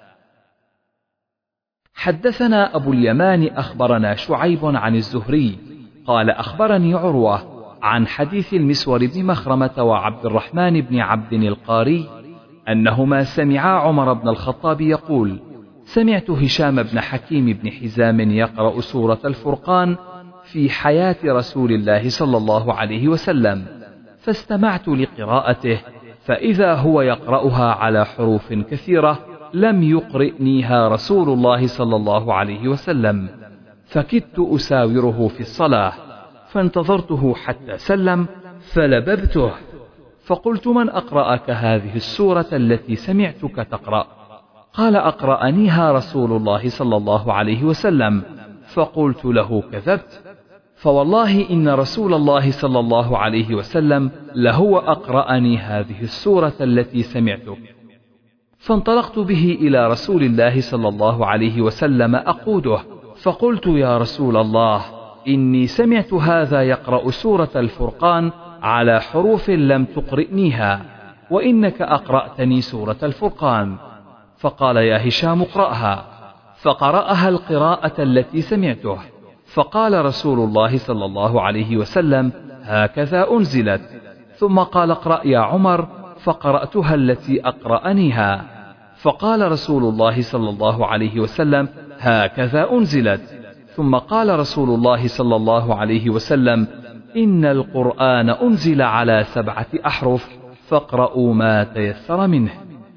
حدثنا أبو اليمان أخبرنا شعيب عن الزهري قال أخبرني عروة عن حديث المسور بن مخرمة وعبد الرحمن بن عبد القاري أنهما سمعا عمر بن الخطاب يقول سمعت هشام بن حكيم بن حزام يقرأ سورة الفرقان في حياة رسول الله صلى الله عليه وسلم فاستمعت لقراءته فإذا هو يقرأها على حروف كثيرة لم يقرئنيها رسول الله صلى الله عليه وسلم، فكدت أساوره في الصلاة، فانتظرته حتى سلم فلببته، فقلت: من أقرأك هذه السورة التي سمعتك تقرأ؟ قال: أقرأنيها رسول الله صلى الله عليه وسلم. فقلت له: كذبت، فوالله إن رسول الله صلى الله عليه وسلم لهو أقرأني هذه السورة التي سمعتك. فانطلقت به إلى رسول الله صلى الله عليه وسلم أقوده، فقلت: يا رسول الله، إني سمعت هذا يقرأ سورة الفرقان على حروف لم تقرئنيها، وإنك أقرأتني سورة الفرقان. فقال: يا هشام اقرأها. فقرأها القراءة التي سمعته، فقال رسول الله صلى الله عليه وسلم: هكذا أنزلت. ثم قال: اقرأ يا عمر، فقرأتها التي أقرأنيها، فقال رسول الله صلى الله عليه وسلم: هكذا أنزلت. ثم قال رسول الله صلى الله عليه وسلم: إن القرآن أنزل على سبعة أحرف، فاقرأوا ما تيسر منه.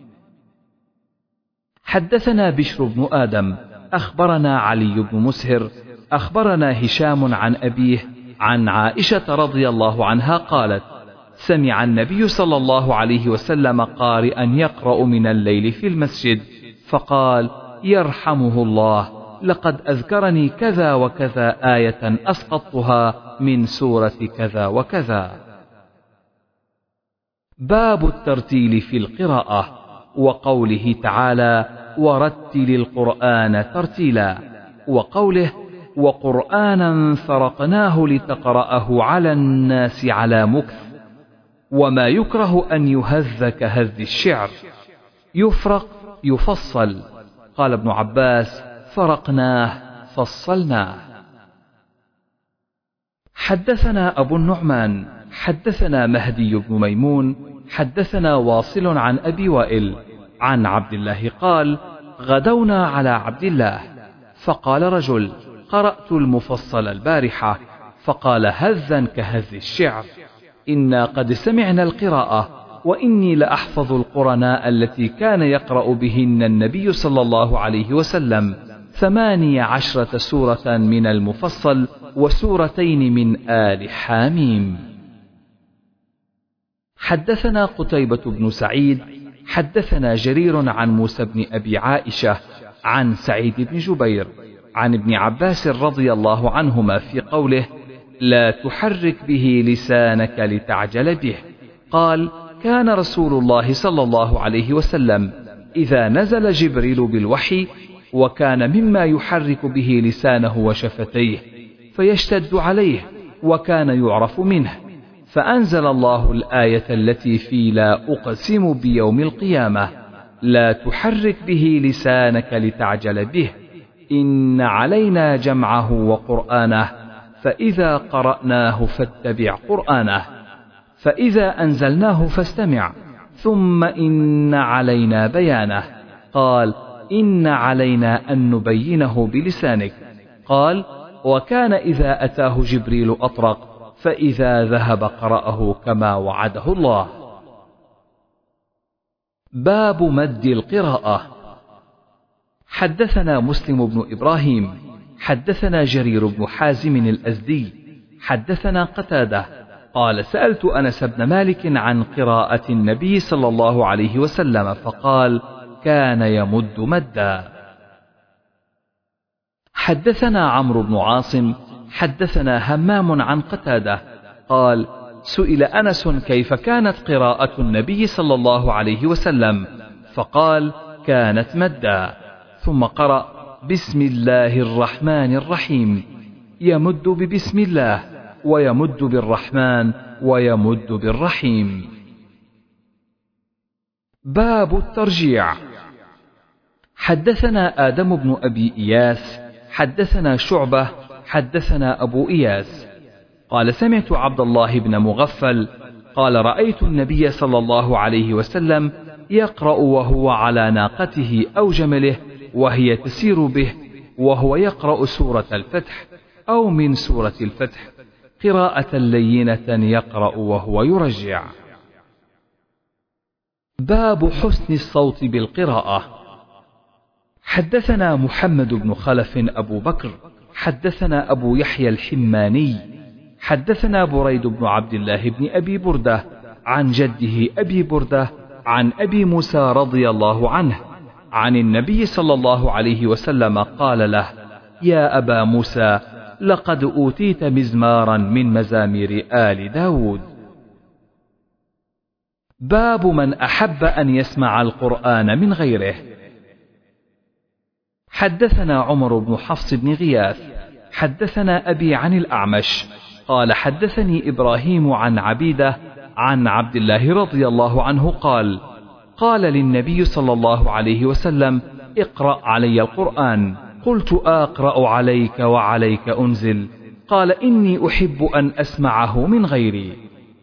حدثنا بشر بن آدم أخبرنا علي بن مسهر أخبرنا هشام عن أبيه عن عائشة رضي الله عنها قالت: سمع النبي صلى الله عليه وسلم قارئا يقرأ من الليل في المسجد، فقال: يرحمه الله، لقد أذكرني كذا وكذا آية أسقطتها من سورة كذا وكذا. باب الترتيل في القراءة، وقوله تعالى: ورتل القرآن ترتيلا، وقوله: وقرآنا فرقناه لتقرأه على الناس على مكث. وما يكره أن يهذ كهذ الشعر، يفرق يفصل. قال ابن عباس: فرقناه فصلناه. حدثنا أبو النعمان حدثنا مهدي بن ميمون حدثنا واصل عن أبي وائل عن عبد الله قال: غدونا على عبد الله، فقال رجل: قرأت المفصل البارحة. فقال: هذا كهذ الشعر، إنا قد سمعنا القراءة، وإني لأحفظ القرناء التي كان يقرأ بهن النبي صلى الله عليه وسلم، ثماني عشرة سورة من المفصل وسورتين من آل حاميم. حدثنا قتيبة بن سعيد حدثنا جرير عن موسى بن أبي عائشة عن سعيد بن جبير عن ابن عباس رضي الله عنهما في قوله: لا تحرك به لسانك لتعجل به. قال: كان رسول الله صلى الله عليه وسلم إذا نزل جبريل بالوحي وكان مما يحرك به لسانه وشفتيه فيشتد عليه، وكان يعرف منه، فأنزل الله الآية التي في لا أقسم بيوم القيامة: لا تحرك به لسانك لتعجل به، إن علينا جمعه وقرآنه، فإذا قرأناه فاتبع قرآنه، فإذا أنزلناه فاستمع، ثم إن علينا بيانه. قال: إن علينا أن نبينه بلسانك. قال: وكان إذا أتاه جبريل أطرق، فإذا ذهب قرأه كما وعده الله. باب مد القراءة. حدثنا مسلم بن إبراهيم حدثنا جرير بن حازم الأزدي حدثنا قتادة قال: سألت أنس بن مالك عن قراءة النبي صلى الله عليه وسلم، فقال: كان يمد مدا. حدثنا عمرو بن عاصم حدثنا همام عن قتادة قال: سئل أنس كيف كانت قراءة النبي صلى الله عليه وسلم، فقال: كانت مدا. ثم قرأ: بسم الله الرحمن الرحيم، يمد ببسم الله، ويمد بالرحمن، ويمد بالرحيم. باب الترجيع. حدثنا آدم بن أبي إياس حدثنا شعبة حدثنا أبو إياس قال: سمعت عبد الله بن مغفل قال: رأيت النبي صلى الله عليه وسلم يقرأ وهو على ناقته أو جمله وهي تسير به، وهو يقرأ سورة الفتح أو من سورة الفتح قراءة لينة يقرأ وهو يرجع. باب حسن الصوت بالقراءة. حدثنا محمد بن خلف أبو بكر حدثنا أبو يحيى الحماني حدثنا بريد بن عبد الله بن أبي بردة عن جده أبي بردة عن أبي موسى رضي الله عنه عن النبي صلى الله عليه وسلم قال له: يا أبا موسى، لقد أوتيت مزمارا من مزامير آل داود. باب من أحب أن يسمع القرآن من غيره. حدثنا عمر بن حفص بن غياث حدثنا أبي عن الأعمش قال حدثني إبراهيم عن عبيدة عن عبد الله رضي الله عنه قال: قال للنبي صلى الله عليه وسلم: اقرأ علي القرآن. قلت: أقرأ عليك وعليك أنزل؟ قال: إني أحب أن أسمعه من غيري.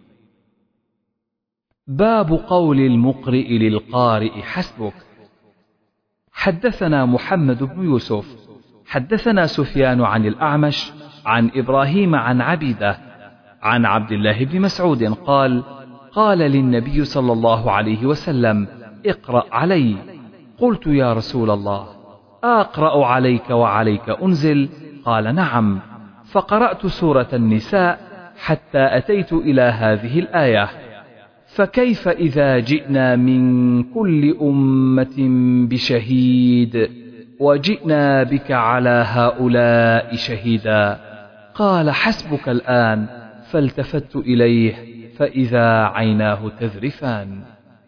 باب قول المقرئ للقارئ: حسبك. حدثنا محمد بن يوسف حدثنا سفيان عن الأعمش عن إبراهيم عن عبيدة عن عبد الله بن مسعود قال: قال للنبي صلى الله عليه وسلم: اقرأ علي. قلت: يا رسول الله، أقرأ عليك وعليك أنزل؟ قال: نعم. فقرأت سورة النساء حتى أتيت إلى هذه الآية: فكيف إذا جئنا من كل أمة بشهيد وجئنا بك على هؤلاء شهيدا؟ قال: حسبك الآن. فالتفت إليه فإذا عيناه تذرفان.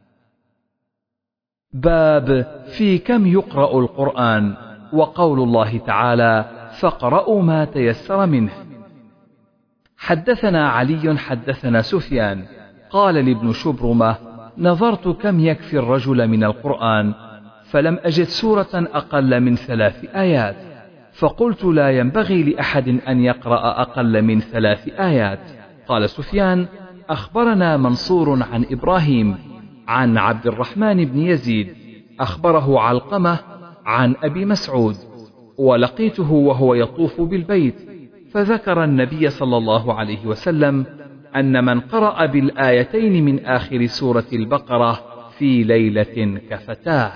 باب في كم يقرأ القرآن، وقول الله تعالى: فاقرأوا ما تيسر منه. حدثنا علي حدثنا سفيان قال لابن شبرمة: نظرت كم يكفي الرجل من القرآن، فلم أجد سورة أقل من ثلاث آيات، فقلت: لا ينبغي لأحد أن يقرأ أقل من ثلاث آيات. قال سفيان: أخبرنا منصور عن إبراهيم عن عبد الرحمن بن يزيد أخبره علقمة عن أبي مسعود، ولقيته وهو يطوف بالبيت، فذكر النبي صلى الله عليه وسلم أن من قرأ بالآيتين من آخر سورة البقرة في ليلة كفتاه.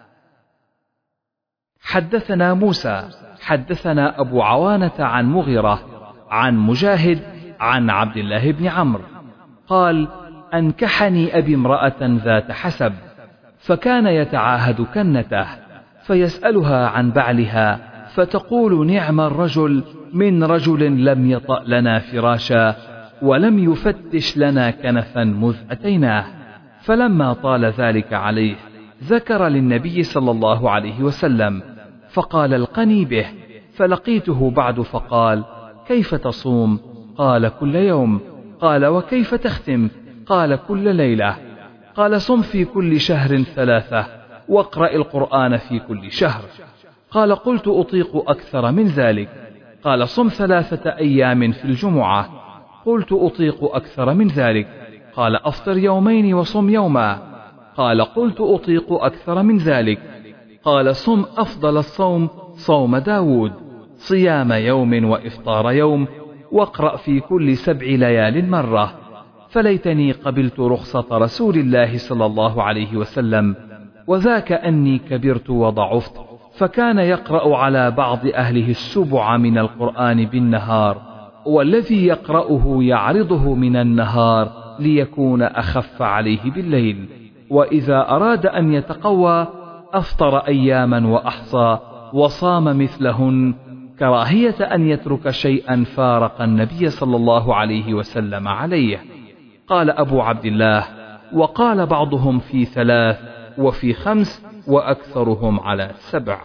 حدثنا موسى حدثنا أبو عوانة عن مغيرة عن مجاهد عن عبد الله بن عمرو قال: أنكحني أبي امرأة ذات حسب، فكان يتعاهد كنته، فيسألها عن بعلها فتقول: نعم الرجل من رجل لم يطأ لنا فراشا ولم يفتش لنا كنفا مذ أتيناه. فلما طال ذلك عليه ذكر للنبي صلى الله عليه وسلم، فقال: القني به. فلقيته بعد فقال: كيف تصوم؟ قال: كل يوم. قال: وكيف تختم؟ قال: كل ليلة. قال: صم في كل شهر ثلاثة، واقرأ القرآن في كل شهر. قال: قلت: أطيق أكثر من ذلك. قال: صم ثلاثة أيام في الجمعة. قلت: أطيق أكثر من ذلك. قال: أفطر يومين وصم يوما. قال: قلت: أطيق أكثر من ذلك. قال: صم أفضل الصوم صوم داود، صيام يوم وإفطار يوم، واقرأ في كل سبع ليال مرة. فليتني قبلت رخصة رسول الله صلى الله عليه وسلم، وذاك أني كبرت وضعفت، فكان يقرأ على بعض أهله السبع من القرآن بالنهار، والذي يقرأه يعرضه من النهار ليكون أخف عليه بالليل، وإذا أراد أن يتقوى أفطر أياما وأحصى وصام مثلهن، كراهية أن يترك شيئا فارق النبي صلى الله عليه وسلم عليه. قال أبو عبد الله: وقال بعضهم في ثلاث وفي خمس، وأكثرهم على سبع.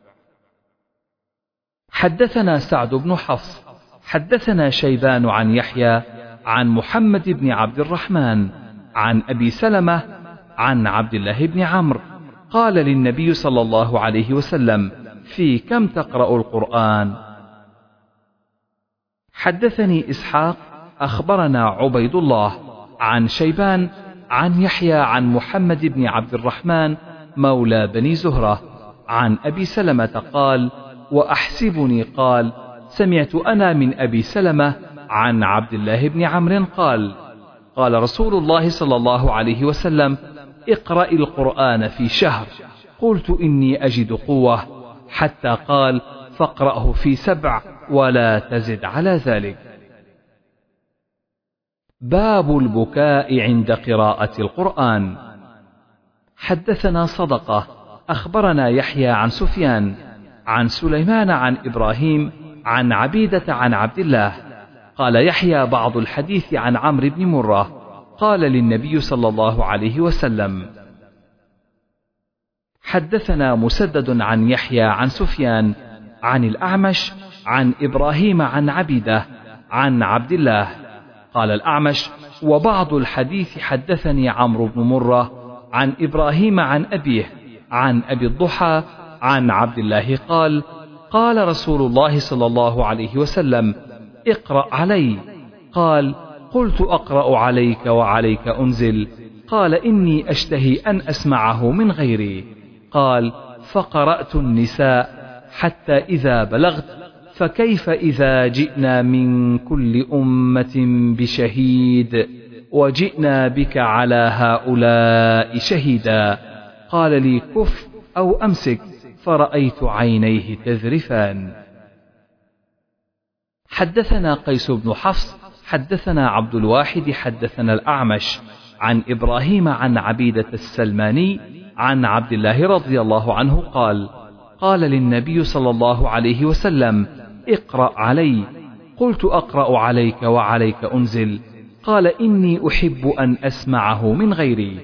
حدثنا سعد بن حفص حدثنا شيبان عن يحيى عن محمد بن عبد الرحمن عن أبي سلمة عن عبد الله بن عمرو قال للنبي صلى الله عليه وسلم: في كم تقرأ القرآن؟ حدثني إسحاق أخبرنا عبيد الله عن شيبان عن يحيى عن محمد بن عبد الرحمن مولى بني زهرة عن أبي سلمة قال: وأحسبني قال: سمعت أنا من أبي سلمة عن عبد الله بن عمرو قال: قال رسول الله صلى الله عليه وسلم: اقرأ القرآن في شهر. قلت إني أجد قوة، حتى قال فاقرأه في سبع ولا تزد على ذلك. باب البكاء عند قراءة القرآن. حدثنا صدقة أخبرنا يحيى عن سفيان عن سليمان عن إبراهيم عن عبيدة عن عبد الله قال يحيى بعض الحديث عن عمرو بن مرة قال للنبي صلى الله عليه وسلم. حدثنا مسدد عن يحيى عن سفيان عن الأعمش عن إبراهيم عن عبيدة عن عبد الله قال الأعمش وبعض الحديث حدثني عمرو بن مرة عن إبراهيم عن أبيه عن أبي الضحى عن عبد الله قال قال رسول الله صلى الله عليه وسلم اقرأ علي. قال قلت أقرأ عليك وعليك أنزل. قال إني أشتهي أن أسمعه من غيري. قال فقرأت النساء حتى إذا بلغت فكيف إذا جئنا من كل أمة بشهيد وجئنا بك على هؤلاء شهيدا. قال لي كف أو أمسك، فرأيت عينيه تذرفان. حدثنا قيس بن حفص حدثنا عبد الواحد حدثنا الأعمش عن إبراهيم عن عبيدة السلماني عن عبد الله رضي الله عنه قال قال للنبي صلى الله عليه وسلم اقرأ علي. قلت أقرأ عليك وعليك أنزل. قال إني أحب أن أسمعه من غيري.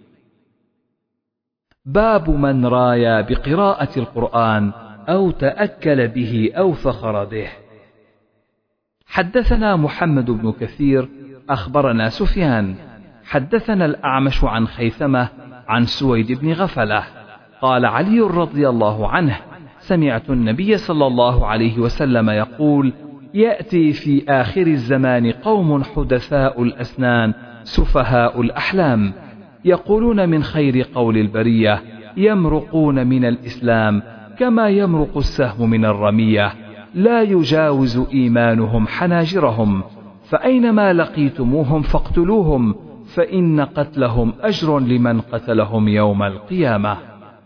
باب من رايا بقراءة القرآن أو تأكل به أو فخر به. حدثنا محمد بن كثير أخبرنا سفيان حدثنا الأعمش عن خيثمة عن سويد بن غفلة قال علي رضي الله عنه سمعت النبي صلى الله عليه وسلم يقول يأتي في آخر الزمان قوم حدثاء الأسنان سفهاء الأحلام يقولون من خير قول البرية يمرقون من الإسلام كما يمرق السهم من الرمية لا يجاوز إيمانهم حناجرهم فأينما لقيتموهم فاقتلوهم فإن قتلهم أجر لمن قتلهم يوم القيامة.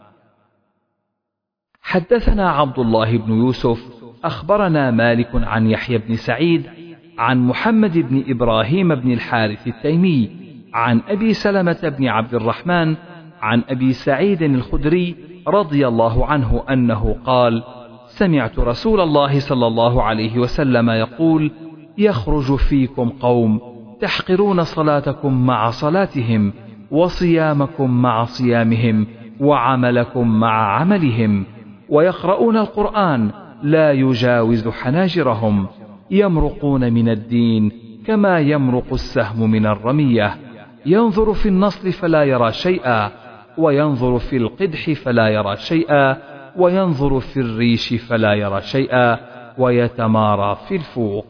حدثنا عبد الله بن يوسف أخبرنا مالك عن يحيى بن سعيد عن محمد بن إبراهيم بن الحارث التيمي عن أبي سلمة بن عبد الرحمن عن أبي سعيد الخدري رضي الله عنه أنه قال سمعت رسول الله صلى الله عليه وسلم يقول يخرج فيكم قوم تحقرون صلاتكم مع صلاتهم وصيامكم مع صيامهم وعملكم مع عملهم ويقرؤون القرآن لا يجاوز حناجرهم يمرقون من الدين كما يمرق السهم من الرمية ينظر في النصل فلا يرى شيئا وينظر في القدح فلا يرى شيئا وينظر في الريش فلا يرى شيئا ويتمارى في الفوق.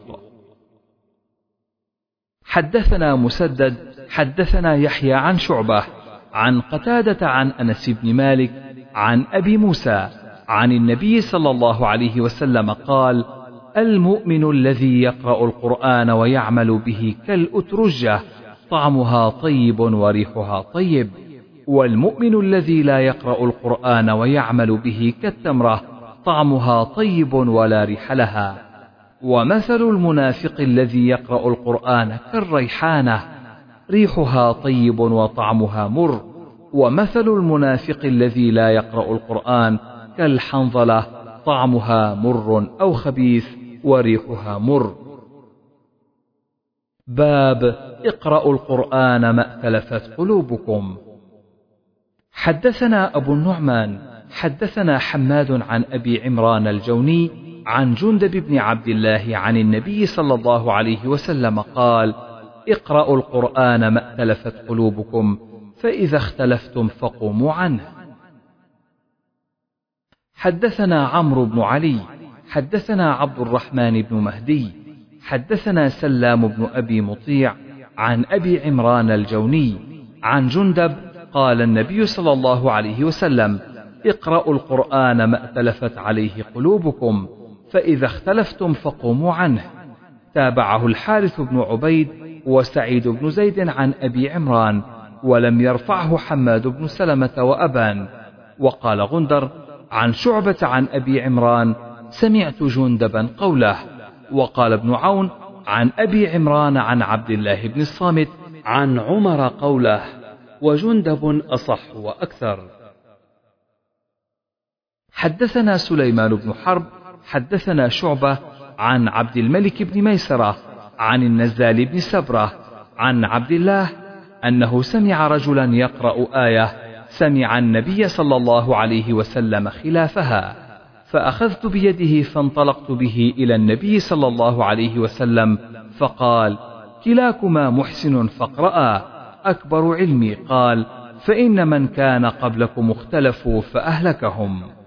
حدثنا مسدد حدثنا يحيى عن شعبة عن قتادة عن أنس بن مالك عن أبي موسى عن النبي صلى الله عليه وسلم قال المؤمن الذي يقرأ القرآن ويعمل به كالأترجة طعمها طيب وريحها طيب والمؤمن الذي لا يقرأ القرآن ويعمل به كالتمرة طعمها طيب ولا ريح لها ومثل المنافق الذي يقرأ القرآن كالريحانة ريحها طيب وطعمها مر ومثل المنافق الذي لا يقرأ القرآن كالحنظلة طعمها مر أو خبيث وريحها مر. باب اقرأوا القرآن ما ائتلفت قلوبكم. حدثنا أبو النعمان حدثنا حماد عن أبي عمران الجوني عن جندب بن عبد الله عن النبي صلى الله عليه وسلم قال اقرأوا القرآن ما ائتلفت قلوبكم فإذا اختلفتم فقوموا عنه. حدثنا عمرو بن علي حدثنا عبد الرحمن بن مهدي حدثنا سلام بن أبي مطيع عن أبي عمران الجوني عن جندب قال النبي صلى الله عليه وسلم اقرأوا القرآن ما ائتلفت عليه قلوبكم فإذا اختلفتم فقوموا عنه. تابعه الحارث بن عبيد وسعيد بن زيد عن أبي عمران ولم يرفعه حماد بن سلمة وأبان. وقال غندر عن شعبة عن أبي عمران سمعت جندبا قوله. وقال ابن عون عن أبي عمران عن عبد الله بن الصامت عن عمر قوله، وجندب أصح وأكثر. حدثنا سليمان بن حرب حدثنا شعبة عن عبد الملك بن ميسرة عن النزال بن سبرة عن عبد الله أنه سمع رجلا يقرأ آية سمع النبي صلى الله عليه وسلم خلافها، فأخذت بيده فانطلقت به إلى النبي صلى الله عليه وسلم فقال: كلاكما محسن فاقرأا. أكبر علمي قال: فإن من كان قبلكم اختلفوا فأهلكهم.